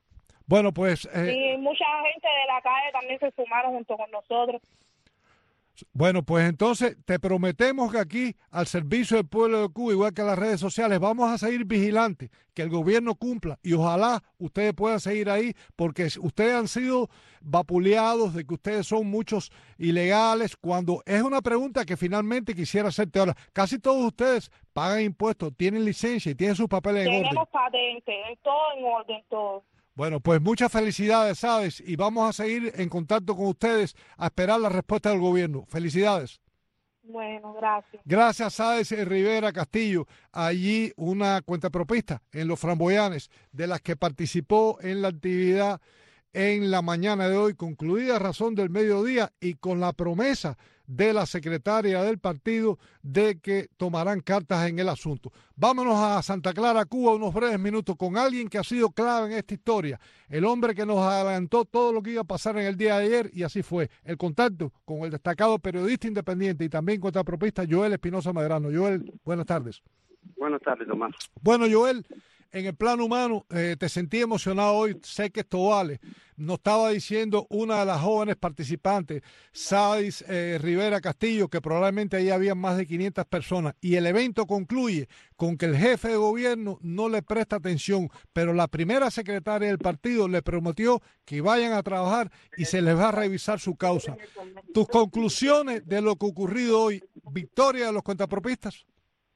[SPEAKER 2] Bueno, pues...
[SPEAKER 13] Eh, y mucha gente de la calle también se sumaron junto con nosotros.
[SPEAKER 2] Bueno, pues entonces te prometemos que aquí, al servicio del pueblo de Cuba, igual que las redes sociales, vamos a seguir vigilantes, que el gobierno cumpla y ojalá ustedes puedan seguir ahí, porque ustedes han sido vapuleados de que ustedes son muchos ilegales, cuando es una pregunta que finalmente quisiera hacerte ahora. Casi todos ustedes pagan impuestos, tienen licencia y tienen sus papeles en orden.
[SPEAKER 13] Tenemos patente, en todo en orden, todo.
[SPEAKER 2] Bueno, pues muchas felicidades, ¿sabes? Y vamos a seguir en contacto con ustedes a esperar la respuesta del gobierno. Felicidades.
[SPEAKER 13] Bueno, gracias.
[SPEAKER 2] Gracias, Sáez Rivera Castillo. Allí una cuentapropista en Los Framboyanes, de las que participó en la actividad en la mañana de hoy, concluida a razón del mediodía y con la promesa de la secretaria del partido de que tomarán cartas en el asunto. Vámonos a Santa Clara, Cuba, unos breves minutos con alguien que ha sido clave en esta historia, el hombre que nos adelantó todo lo que iba a pasar en el día de ayer, y así fue. El contacto con el destacado periodista independiente y también cuentapropista Joel Espinosa Medrano. Joel, buenas tardes.
[SPEAKER 5] Buenas tardes, Tomás.
[SPEAKER 2] Bueno, Joel, en el plano humano, eh, te sentí emocionado hoy, sé que esto vale. Nos estaba diciendo una de las jóvenes participantes, Sáez eh, Rivera Castillo, que probablemente ahí había más de quinientas personas, y el evento concluye con que el jefe de gobierno no le presta atención, pero la primera secretaria del partido le prometió que vayan a trabajar y se les va a revisar su causa. ¿Tus conclusiones de lo que ha ocurrido hoy? ¿Victoria de los cuentapropistas?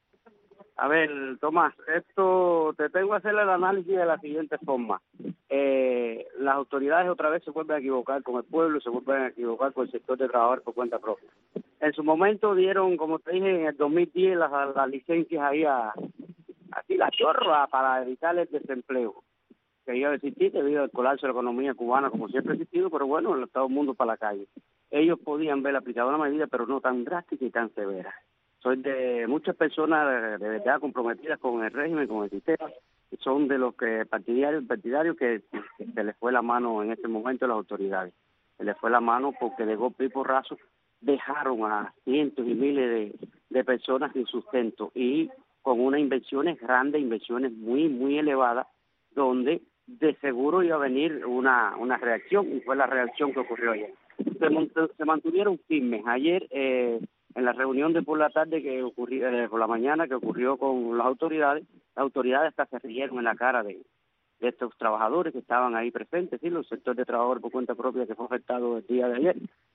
[SPEAKER 5] A ver, Tomás, esto te tengo que hacer el análisis de la siguiente forma. Eh, las autoridades otra vez se vuelven a equivocar con el pueblo, se vuelven a equivocar con el sector de trabajadores por cuenta propia. En su momento dieron, como te dije, en el dos mil diez las, las licencias ahí a, así la chorra para evitar el desempleo que iba a existir debido al colapso de la economía cubana, como siempre ha existido, pero bueno, todo el mundo para la calle. Ellos podían ver aplicada una medida, pero no tan drástica y tan severa. Soy de muchas personas de, de verdad comprometidas con el régimen, con el sistema, son de los que partidarios, partidarios que, que se les fue la mano en este momento a las autoridades. Se les fue la mano porque de golpe y porrazo dejaron a cientos y miles de, de personas sin sustento y con unas inversiones grandes, inversiones muy, muy elevadas, donde de seguro iba a venir una, una reacción, y fue la reacción que ocurrió ayer. Se, se mantuvieron firmes. Ayer, eh, en la reunión de por la tarde que ocurrió, eh, por la mañana que ocurrió con las autoridades, las autoridades hasta se rieron en la cara de, de estos trabajadores que estaban ahí presentes, ¿sí? Los sectores de trabajadores por cuenta propia que fue afectado el día de ayer,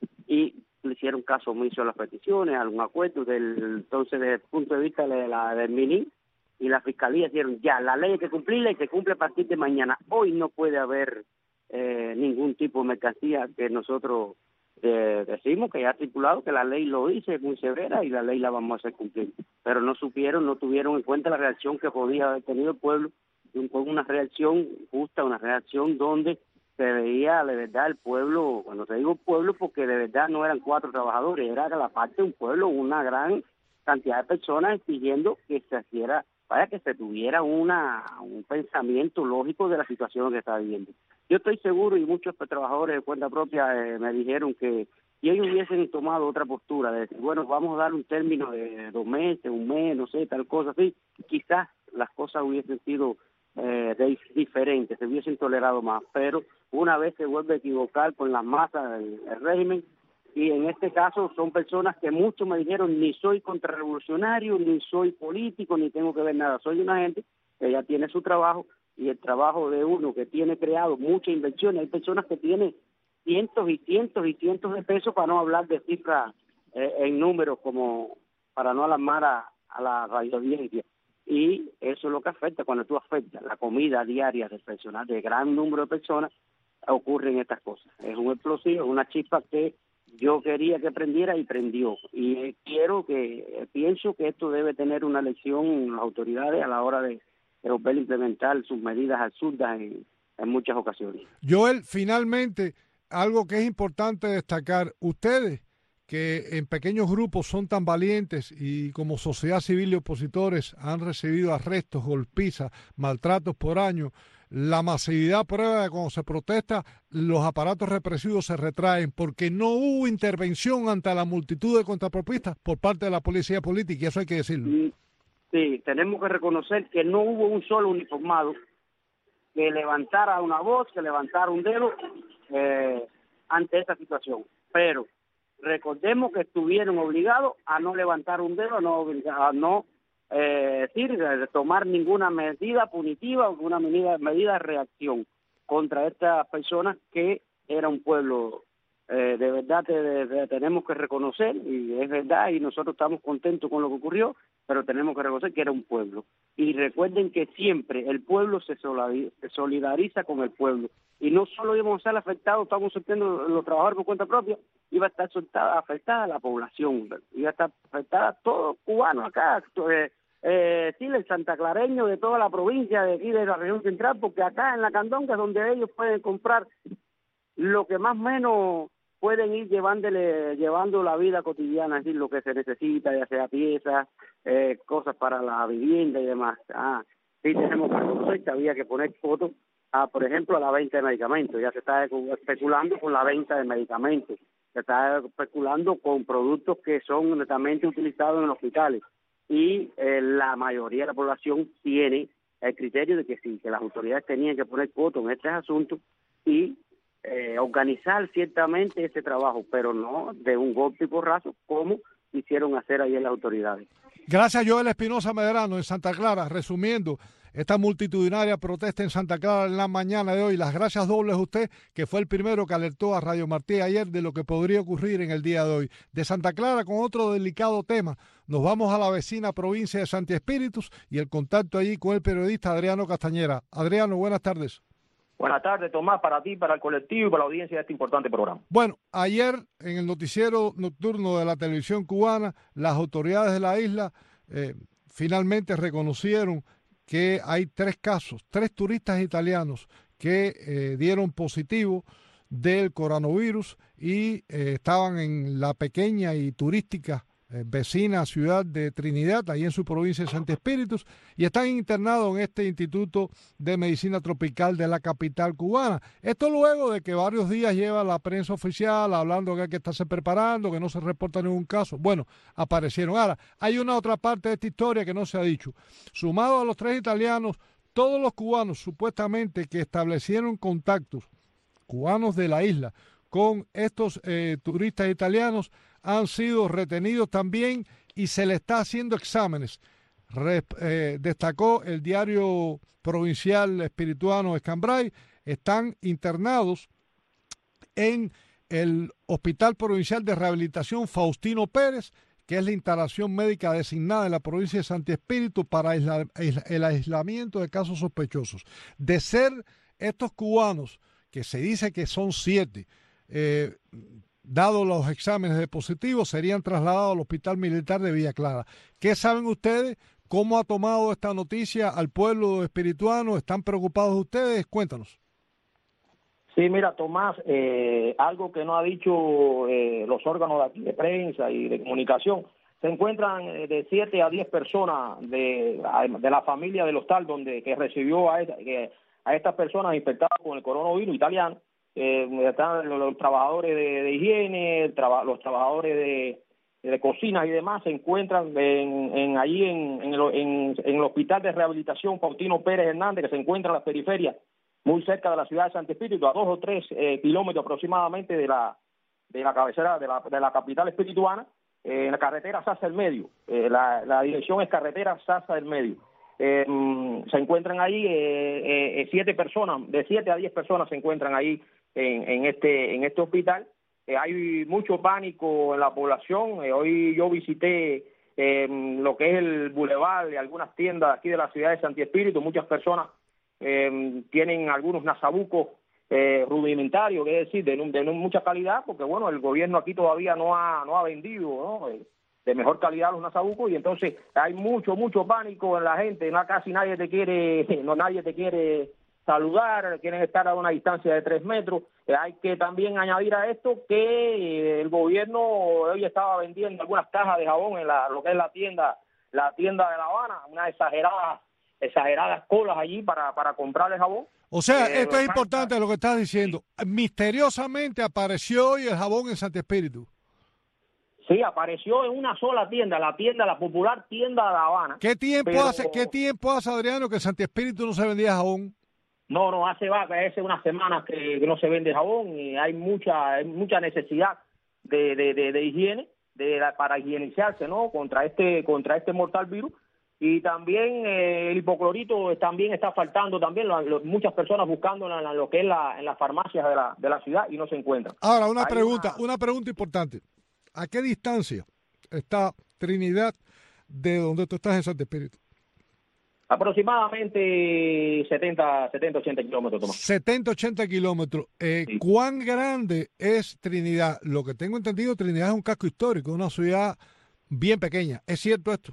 [SPEAKER 5] y le hicieron caso omiso a las peticiones, a algún acuerdo del entonces desde el punto de vista de la del MINI, y la Fiscalía dijeron ya, la ley hay que cumplirla y se cumple a partir de mañana. Hoy no puede haber eh, ningún tipo de mercancía que nosotros eh, decimos que ya ha estipulado que la ley lo dice, es muy severa y la ley la vamos a hacer cumplir. Pero no supieron, no tuvieron en cuenta la reacción que podía haber tenido el pueblo, con una reacción justa, una reacción donde se veía de verdad el pueblo, cuando te digo pueblo, porque de verdad no eran cuatro trabajadores, era la parte de un pueblo, una gran cantidad de personas exigiendo que se hiciera, para que se tuviera una un pensamiento lógico de la situación que está viviendo. Yo estoy seguro, y muchos trabajadores de cuenta propia eh, me dijeron que si ellos hubiesen tomado otra postura, de decir, bueno, vamos a dar un término de dos meses, un mes, no sé, tal cosa así, quizás las cosas hubiesen sido eh, de, diferentes, se hubiesen tolerado más, pero una vez se vuelve a equivocar con las masas del el régimen, y en este caso son personas que muchos me dijeron, ni soy contrarrevolucionario, ni soy político, ni tengo que ver nada, soy una gente que ya tiene su trabajo, y el trabajo de uno que tiene creado mucha inversión. Hay personas que tienen cientos y cientos y cientos de pesos, para no hablar de cifras eh, en números, como para no alarmar a, a la radioaudiencia. Y eso es lo que afecta, cuando tú afectas la comida diaria del personal, de gran número de personas, ocurren estas cosas. Es un explosivo, es una chispa que yo quería que prendiera y prendió. Y eh, quiero que, eh, pienso que esto debe tener una lección las autoridades a la hora de, de volver a implementar sus medidas absurdas en, en muchas ocasiones.
[SPEAKER 2] Joel, finalmente, algo que es importante destacar, ustedes que en pequeños grupos son tan valientes y como sociedad civil y opositores han recibido arrestos, golpizas, maltratos por años, la masividad prueba de cuando se protesta, los aparatos represivos se retraen porque no hubo intervención ante la multitud de contrapropistas por parte de la policía política, y eso hay que decirlo.
[SPEAKER 5] Sí, tenemos que reconocer que no hubo un solo uniformado que levantara una voz, que levantara un dedo eh, ante esta situación, pero recordemos que estuvieron obligados a no levantar un dedo, a no, a no eh, decir, a tomar ninguna medida punitiva o una medida, medida de reacción contra estas personas, que era un pueblo. Eh, de verdad te, de, de, tenemos que reconocer, y es verdad, y nosotros estamos contentos con lo que ocurrió, pero tenemos que reconocer que era un pueblo. Y recuerden que siempre el pueblo se solidariza con el pueblo. Y no solo íbamos a ser afectados, estamos sintiendo los trabajadores por cuenta propia, iba a estar soltada, afectada la población, iba a estar afectada todo cubano acá, eh, eh, Chile, el santaclareño de toda la provincia de aquí de la región central, porque acá en la Candonga es donde ellos pueden comprar lo que más o menos pueden ir llevándole, llevando la vida cotidiana, es decir, lo que se necesita, ya sea piezas, eh, cosas para la vivienda y demás. Ah, sí tenemos que reconocer que había que poner fotos, a, por ejemplo, a la venta de medicamentos. Ya se está especulando con la venta de medicamentos, se está especulando con productos que son netamente utilizados en hospitales, y eh, la mayoría de la población tiene el criterio de que sí, que las autoridades tenían que poner fotos en estos asuntos y Eh, organizar ciertamente ese trabajo, pero no de un golpe y porrazo como quisieron hacer ayer las autoridades.
[SPEAKER 2] Gracias, Joel Espinosa Medrano, en Santa Clara. Resumiendo, esta multitudinaria protesta en Santa Clara en la mañana de hoy. Las gracias dobles a usted, que fue el primero que alertó a Radio Martí ayer de lo que podría ocurrir en el día de hoy. De Santa Clara, con otro delicado tema, nos vamos a la vecina provincia de Santi Espíritus y el contacto allí con el periodista Adriano Castañera. Adriano, buenas tardes.
[SPEAKER 11] Buenas tardes, Tomás, para ti, para el colectivo y para la audiencia de este importante programa.
[SPEAKER 2] Bueno, ayer en el noticiero nocturno de la televisión cubana, las autoridades de la isla eh, finalmente reconocieron que hay tres casos, tres turistas italianos que eh, dieron positivo del coronavirus y eh, estaban en la pequeña y turística eh, vecina ciudad de Trinidad, ahí en su provincia de Santi Espíritus, y están internados en este Instituto de Medicina Tropical de la capital cubana. Esto luego de que varios días lleva la prensa oficial hablando que hay que estarse preparando, que no se reporta ningún caso. Bueno, aparecieron. Ahora, hay una otra parte de esta historia que no se ha dicho. Sumado a los tres italianos, todos los cubanos supuestamente que establecieron contactos, cubanos de la isla, con estos eh, turistas italianos, han sido retenidos también y se le está haciendo exámenes. Re, eh, destacó el diario provincial espirituano Escambray. Están internados en el Hospital Provincial de Rehabilitación Faustino Pérez, que es la instalación médica designada en la provincia de Santi Espíritu para aisla, el aislamiento de casos sospechosos. De ser estos cubanos, que se dice que son siete, eh, dado los exámenes de positivos, serían trasladados al Hospital Militar de Villa Clara. ¿Qué saben ustedes? ¿Cómo ha tomado esta noticia al pueblo espirituano? ¿Están preocupados ustedes? Cuéntanos.
[SPEAKER 11] Sí, mira, Tomás, eh, algo que no ha dicho eh, los órganos de, aquí de prensa y de comunicación, se encuentran eh, de siete a diez personas de, de la familia del hostal donde que recibió a, esta, que, a estas personas infectadas con el coronavirus italiano. Eh, están los, los trabajadores de, de higiene, el traba, los trabajadores de, de cocinas y demás, se encuentran en, en allí en, en, el, en, en el Hospital de Rehabilitación Faustino Pérez Hernández, que se encuentra en las periferias, muy cerca de la ciudad de Santi Espíritu, a dos o tres eh, kilómetros aproximadamente de la de la cabecera de la, de la capital espirituana, eh, en la carretera Sasa del Medio. Eh, la, la dirección es carretera Sasa del Medio. Eh, se encuentran ahí eh, eh, siete personas, de siete a diez personas se encuentran ahí en, en este en este hospital. Eh, hay mucho pánico en la población. Eh, hoy yo visité eh, lo que es el bulevar de algunas tiendas aquí de la ciudad de Santi Espíritu. Muchas personas eh, tienen algunos nasabucos eh, rudimentarios, es decir, de, de no mucha calidad, porque bueno, el gobierno aquí todavía no ha no ha vendido, ¿no? Eh, de mejor calidad los nasabucos, y entonces hay mucho, mucho pánico en la gente, no casi nadie te quiere, no nadie te quiere saludar, quieren estar a una distancia de tres metros. Eh, hay que también añadir a esto que eh, el gobierno hoy estaba vendiendo algunas cajas de jabón en la, lo que es la tienda, la tienda de La Habana, unas exageradas, exageradas colas allí para, para comprar el jabón.
[SPEAKER 2] O sea,
[SPEAKER 11] eh,
[SPEAKER 2] esto es importante lo que estás diciendo. Misteriosamente apareció hoy el jabón en Santi Espíritu.
[SPEAKER 11] Sí, apareció en una sola tienda, la tienda, la popular tienda de La Habana.
[SPEAKER 2] ¿Qué tiempo
[SPEAKER 11] pero...
[SPEAKER 2] hace, qué tiempo hace, Adriano, que en Santi Espíritu no se vendía jabón?
[SPEAKER 11] No, no, hace va, hace unas semanas que, que no se vende jabón y hay mucha, hay mucha necesidad de, de, de, de higiene, de la, para higienizarse, ¿no? Contra este, contra este mortal virus. Y también eh, el hipoclorito también está faltando, también lo, lo, muchas personas buscando en, en lo que es la, en las farmacias de la, de la ciudad y no se encuentran.
[SPEAKER 2] Ahora, una
[SPEAKER 11] Hay
[SPEAKER 2] pregunta,
[SPEAKER 11] una...
[SPEAKER 2] una pregunta importante. ¿A qué distancia está Trinidad de donde tú estás en Santo Espíritu?
[SPEAKER 11] Aproximadamente setenta, ochenta kilómetros, Tomás.
[SPEAKER 2] setenta, ochenta kilómetros. Eh, sí. ¿Cuán grande es Trinidad? Lo que tengo entendido, Trinidad es un casco histórico, una ciudad bien pequeña. ¿Es cierto esto?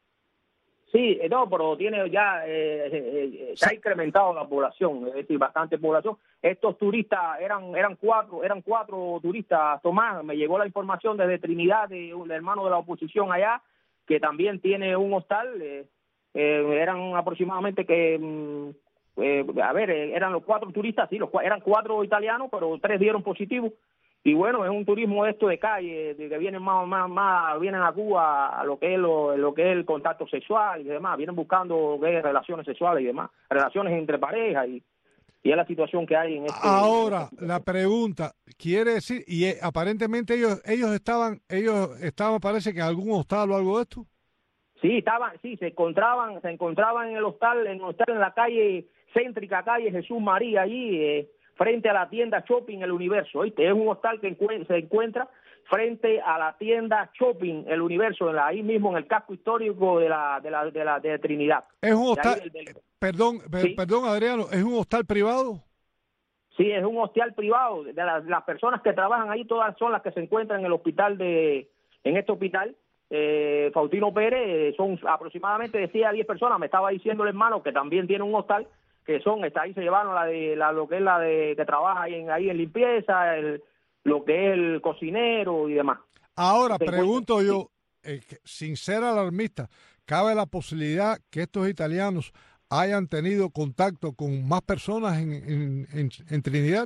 [SPEAKER 11] Sí, no, pero tiene ya, eh, eh, se ha incrementado la población, es decir, bastante población. Estos turistas eran eran cuatro, eran cuatro turistas, Tomás, me llegó la información desde Trinidad, de un hermano de la oposición allá, que también tiene un hostal, eh, eh, eran aproximadamente que, eh, a ver, eran los cuatro turistas, sí, los eran cuatro italianos, pero tres dieron positivo. Y bueno, es un turismo esto de calle, de que vienen más, más, más, vienen a Cuba a lo que es lo, lo que es el contacto sexual y demás, vienen buscando ¿qué? relaciones sexuales y demás, relaciones entre parejas y, y es la situación que hay en este.
[SPEAKER 2] Ahora,
[SPEAKER 11] en este
[SPEAKER 2] la pregunta, quiere decir, y eh, aparentemente ellos, ellos estaban, ellos estaban, parece que en algún hostal o algo de esto.
[SPEAKER 11] Sí, estaban, sí, se encontraban, se encontraban en el hostal, en el hostal en la calle céntrica, calle Jesús María, allí, eh, frente a la tienda Shopping El Universo, ¿oíste? Es un hostal que encu- se encuentra frente a la tienda Shopping El Universo, en la, ahí mismo en el casco histórico de la de la de la de Trinidad.
[SPEAKER 2] Es un hostal,
[SPEAKER 11] del, del...
[SPEAKER 2] perdón,
[SPEAKER 11] ¿Sí?
[SPEAKER 2] perdón Adriano, ¿es un hostal privado?
[SPEAKER 11] Sí, es un hostal privado. De las, las personas que trabajan ahí, todas son las que se encuentran en el hospital de, en este hospital, eh, Faustino Pérez, son aproximadamente de seis a diez personas. Me estaba diciendo el hermano que también tiene un hostal, que son, está ahí se llevaron la de la lo que es la de que trabaja ahí en, ahí en limpieza, el, lo que es el cocinero y demás.
[SPEAKER 2] Ahora
[SPEAKER 11] se
[SPEAKER 2] pregunto yo,
[SPEAKER 11] sí.
[SPEAKER 2] eh, que, sin ser alarmista, ¿cabe la posibilidad que estos italianos hayan tenido contacto con más personas en, en, en, en Trinidad?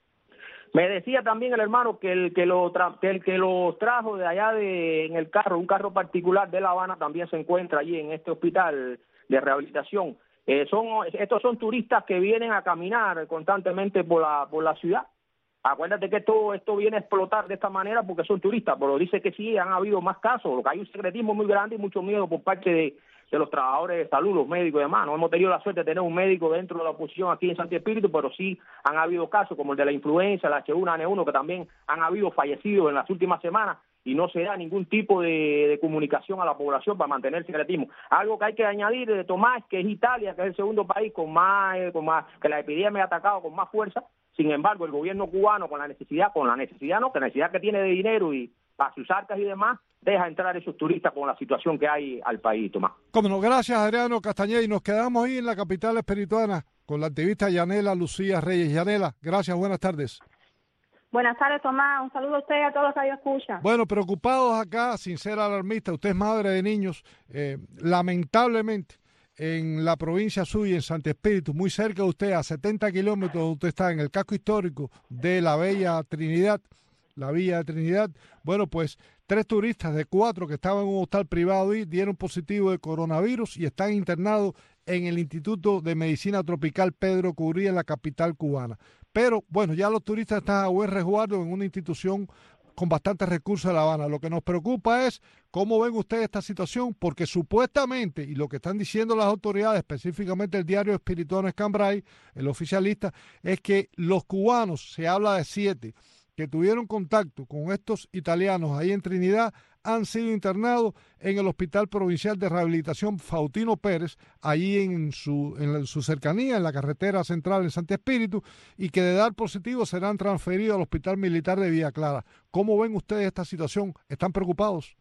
[SPEAKER 11] Me decía también el hermano que el que lo tra que el que los trajo de allá de en el carro, un carro particular de La Habana, también se encuentra allí en este hospital de rehabilitación. Eh, son estos son turistas que vienen a caminar constantemente por la por la ciudad. Acuérdate que esto esto viene a explotar de esta manera porque son turistas, pero dice que sí han habido más casos, lo que hay un secretismo muy grande y mucho miedo por parte de, de los trabajadores de salud, los médicos y demás. No hemos tenido la suerte de tener un médico dentro de la oposición aquí en Santo Espíritu, pero sí han habido casos como el de la influenza, la H uno N uno, que también han habido fallecidos en las últimas semanas. Y no se da ningún tipo de, de comunicación a la población para mantener el secretismo. Algo que hay que añadir, eh, Tomás, que es Italia, que es el segundo país con más, eh, con más, que la epidemia ha atacado con más fuerza. Sin embargo, el gobierno cubano, con la necesidad, con la necesidad, no, que la necesidad que tiene de dinero y para sus arcas y demás, deja entrar esos turistas con la situación que hay al país, Tomás.
[SPEAKER 2] Cómo no, gracias Adriano Castañeda, y nos quedamos ahí en la capital espirituana con la activista Yanela Lucía Reyes. Yanela, gracias, buenas tardes.
[SPEAKER 13] Buenas tardes, Tomás. Un saludo a usted y a todos los que escuchan.
[SPEAKER 2] Bueno, preocupados acá, sin ser alarmista, usted es madre de niños, eh, lamentablemente en la provincia suya, en Santo Espíritu, muy cerca de usted, a setenta kilómetros donde usted está, en el casco histórico de la Bella Trinidad, la Villa de Trinidad, bueno, pues tres turistas de cuatro que estaban en un hostal privado y dieron positivo de coronavirus y están internados en el Instituto de Medicina Tropical Pedro Curí en la capital cubana. Pero, bueno, ya los turistas están a buen resguardo en una institución con bastantes recursos de La Habana. Lo que nos preocupa es cómo ven ustedes esta situación, porque supuestamente, y lo que están diciendo las autoridades, específicamente el diario Espirituano Escambray, el oficialista, es que los cubanos, se habla de siete, que tuvieron contacto con estos italianos ahí en Trinidad, han sido internados en el Hospital Provincial de Rehabilitación Faustino Pérez, allí en su, en su cercanía, en la carretera central en Santo Espíritu, y que de dar positivo serán transferidos al Hospital Militar de Villa Clara. ¿Cómo ven ustedes esta situación? ¿Están preocupados?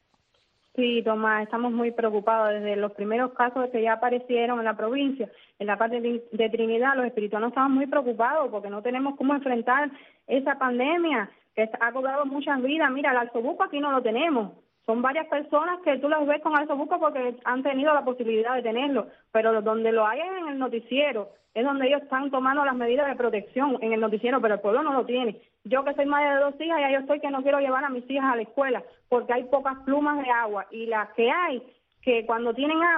[SPEAKER 13] Sí, Tomás, estamos muy preocupados. Desde los primeros casos que ya aparecieron en la provincia, en la parte de Trinidad, los espirituanos estamos muy preocupados porque no tenemos cómo enfrentar esa pandemia que ha cobrado muchas vidas. Mira, el arzobuco aquí no lo tenemos. Son varias personas que tú las ves con arzobuco porque han tenido la posibilidad de tenerlo, pero donde lo hay es en el noticiero, es donde ellos están tomando las medidas de protección en el noticiero, pero el pueblo no lo tiene. Yo que soy madre de dos hijas, ya yo estoy que no quiero llevar a mis hijas a la escuela porque hay pocas plumas de agua y las que hay, que cuando tienen agua,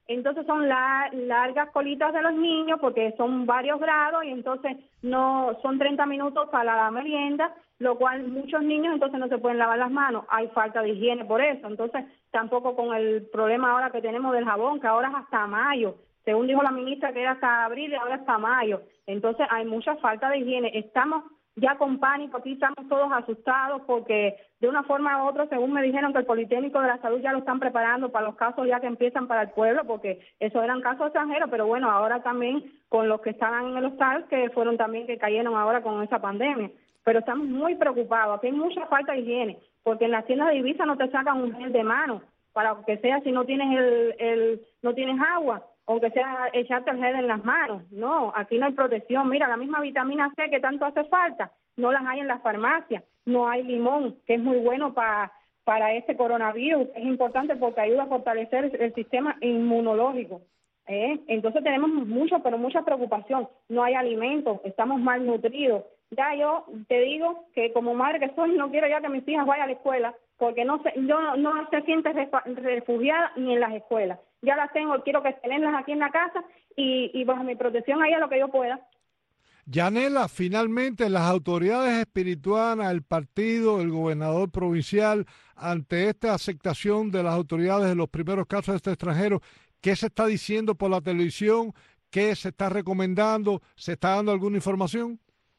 [SPEAKER 14] entonces son la, largas colitas de los niños porque son varios grados y entonces no son treinta minutos para la merienda, lo cual muchos niños entonces no se pueden lavar las manos, hay falta de higiene por eso, entonces tampoco con el problema ahora que tenemos del jabón, que ahora es hasta mayo, según dijo la ministra que era hasta abril y ahora hasta mayo, entonces hay mucha falta de higiene, estamos ya con pánico, aquí estamos todos asustados porque de una forma u otra, según me dijeron que el Politécnico de la Salud ya lo están preparando para los casos ya que empiezan para el pueblo, porque esos eran casos extranjeros, pero bueno, ahora también con los que estaban en el hostal, que fueron también que cayeron ahora con esa pandemia. Pero estamos muy preocupados, aquí hay mucha falta de higiene, porque en las tiendas de divisa no te sacan un gel de mano, para que sea si no tienes el, el no tienes agua, aunque sea echarte el gel en las manos. No, aquí no hay protección. Mira, la misma vitamina C que tanto hace falta, no las hay en las farmacias. No hay limón, que es muy bueno para para este coronavirus. Es importante porque ayuda a fortalecer el, el sistema inmunológico. ¿eh? Entonces tenemos mucho, pero mucha preocupación. No hay alimentos, estamos malnutridos. Ya yo te digo que como madre que soy, no quiero ya que mis hijas vayan a la escuela, porque no se, yo no, no se siente refugiada ni en las escuelas. Ya las tengo, quiero que tenerlas aquí en la casa y, y bajo mi protección ahí a lo que yo pueda.
[SPEAKER 2] Yanela, finalmente las autoridades espirituanas, el partido, el gobernador provincial, ante esta aceptación de las autoridades de los primeros casos de este extranjero, ¿qué se está diciendo por la televisión? ¿Qué se está recomendando? ¿Se está dando alguna información?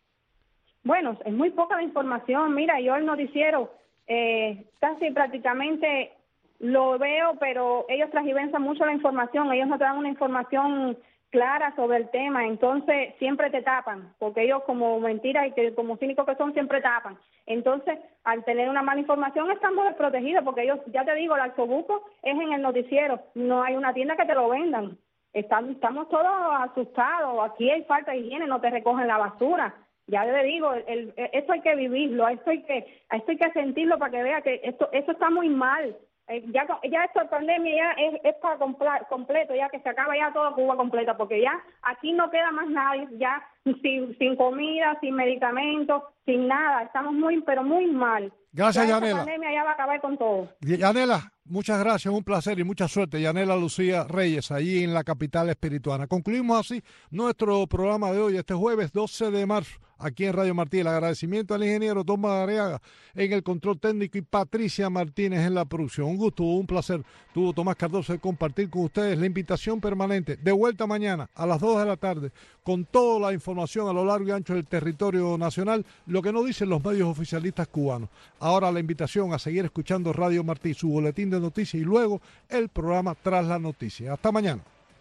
[SPEAKER 14] Bueno, es muy poca la información. Mira, yo el noticiero eh, casi prácticamente lo veo, pero ellos transgiversan mucho la información, ellos no te dan una información clara sobre el tema, entonces siempre te tapan, porque ellos como mentiras y que como cínicos que son siempre tapan. Entonces, al tener una mala información estamos desprotegidos, porque ellos, ya te digo, el arzobuco es en el noticiero, no hay una tienda que te lo vendan. Estamos, estamos todos asustados, aquí hay falta de higiene, no te recogen la basura. Ya te digo, el, el, esto hay que vivirlo, esto hay que, esto hay que sentirlo para que vea que esto, esto está muy mal. Eh, ya ya esta pandemia ya es, es para compla, completo, ya que se acaba ya toda Cuba completa, porque ya aquí no queda más nadie, ya sin, sin comida, sin medicamentos, sin nada, estamos muy, pero muy mal.
[SPEAKER 2] Gracias,
[SPEAKER 14] ya
[SPEAKER 2] Yanela.
[SPEAKER 14] Esta pandemia ya va a acabar con todo.
[SPEAKER 2] Yanela, muchas gracias, un placer y mucha suerte. Yanela Lucía Reyes, allí en la capital espirituana. Concluimos así nuestro programa de hoy, este jueves doce de marzo, aquí en Radio Martí. El agradecimiento al ingeniero Tomás Arriaga en el control técnico y Patricia Martínez en la producción. Un gusto, un placer. Tuvo Tomás Cardoso de compartir con ustedes la invitación permanente. De vuelta mañana a las dos de la tarde con toda la información a lo largo y ancho del territorio nacional, lo que no dicen los medios oficialistas cubanos. Ahora la invitación a seguir escuchando Radio Martí, su boletín de noticias y luego el programa Tras la Noticia. Hasta mañana.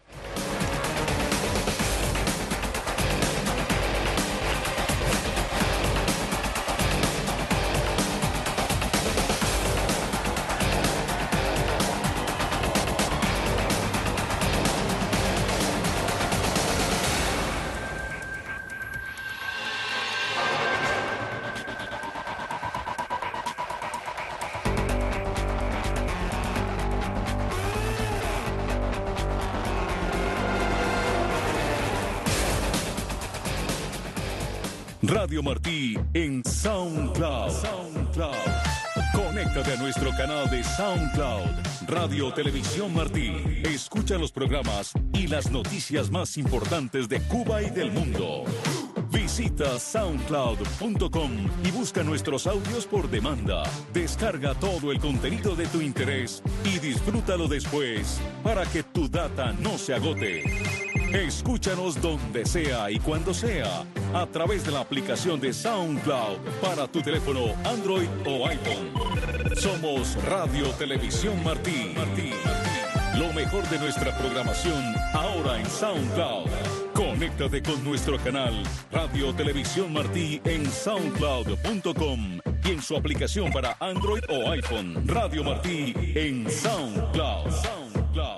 [SPEAKER 9] Radio Martí en SoundCloud. SoundCloud. Conéctate a nuestro canal de SoundCloud, Radio Televisión Martí. Escucha los programas y las noticias más importantes de Cuba y del mundo. Visita soundcloud punto com y busca nuestros audios por demanda. Descarga todo el contenido de tu interés y disfrútalo después para que tu data no se agote. Escúchanos donde sea y cuando sea a través de la aplicación de SoundCloud para tu teléfono Android o iPhone. Somos Radio Televisión Martí. Martí. Lo mejor de nuestra programación ahora en SoundCloud. Conéctate con nuestro canal Radio Televisión Martí en soundcloud punto com y en su aplicación para Android o iPhone. Radio Martí en SoundCloud. SoundCloud.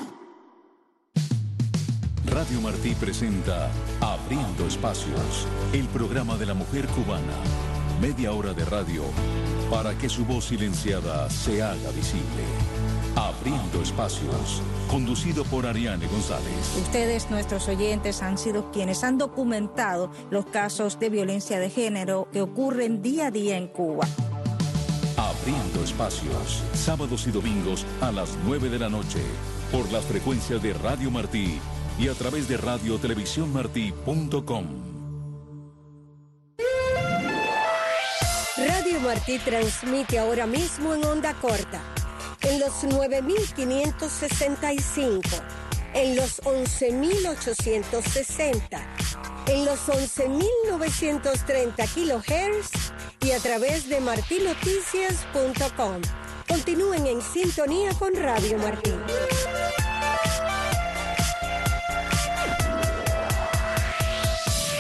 [SPEAKER 9] Radio Martí presenta Abriendo Espacios, el programa de la mujer cubana. Media hora de radio para que su voz silenciada se haga visible. Abriendo Espacios, conducido por Ariane González.
[SPEAKER 15] Ustedes, nuestros oyentes, han sido quienes han documentado los casos de violencia de género que ocurren día a día en Cuba.
[SPEAKER 9] Abriendo Espacios, sábados y domingos a las nueve de la noche.
[SPEAKER 16] por las frecuencias de Radio Martí y a través de radio televisión martí punto com.
[SPEAKER 8] Radio Martí transmite ahora mismo en onda corta, en los nueve mil quinientos sesenta y cinco, en los once mil ochocientos sesenta, en los once mil novecientos treinta kilohertz y a través de marti noticias punto com. Continúen en sintonía con Radio Martí.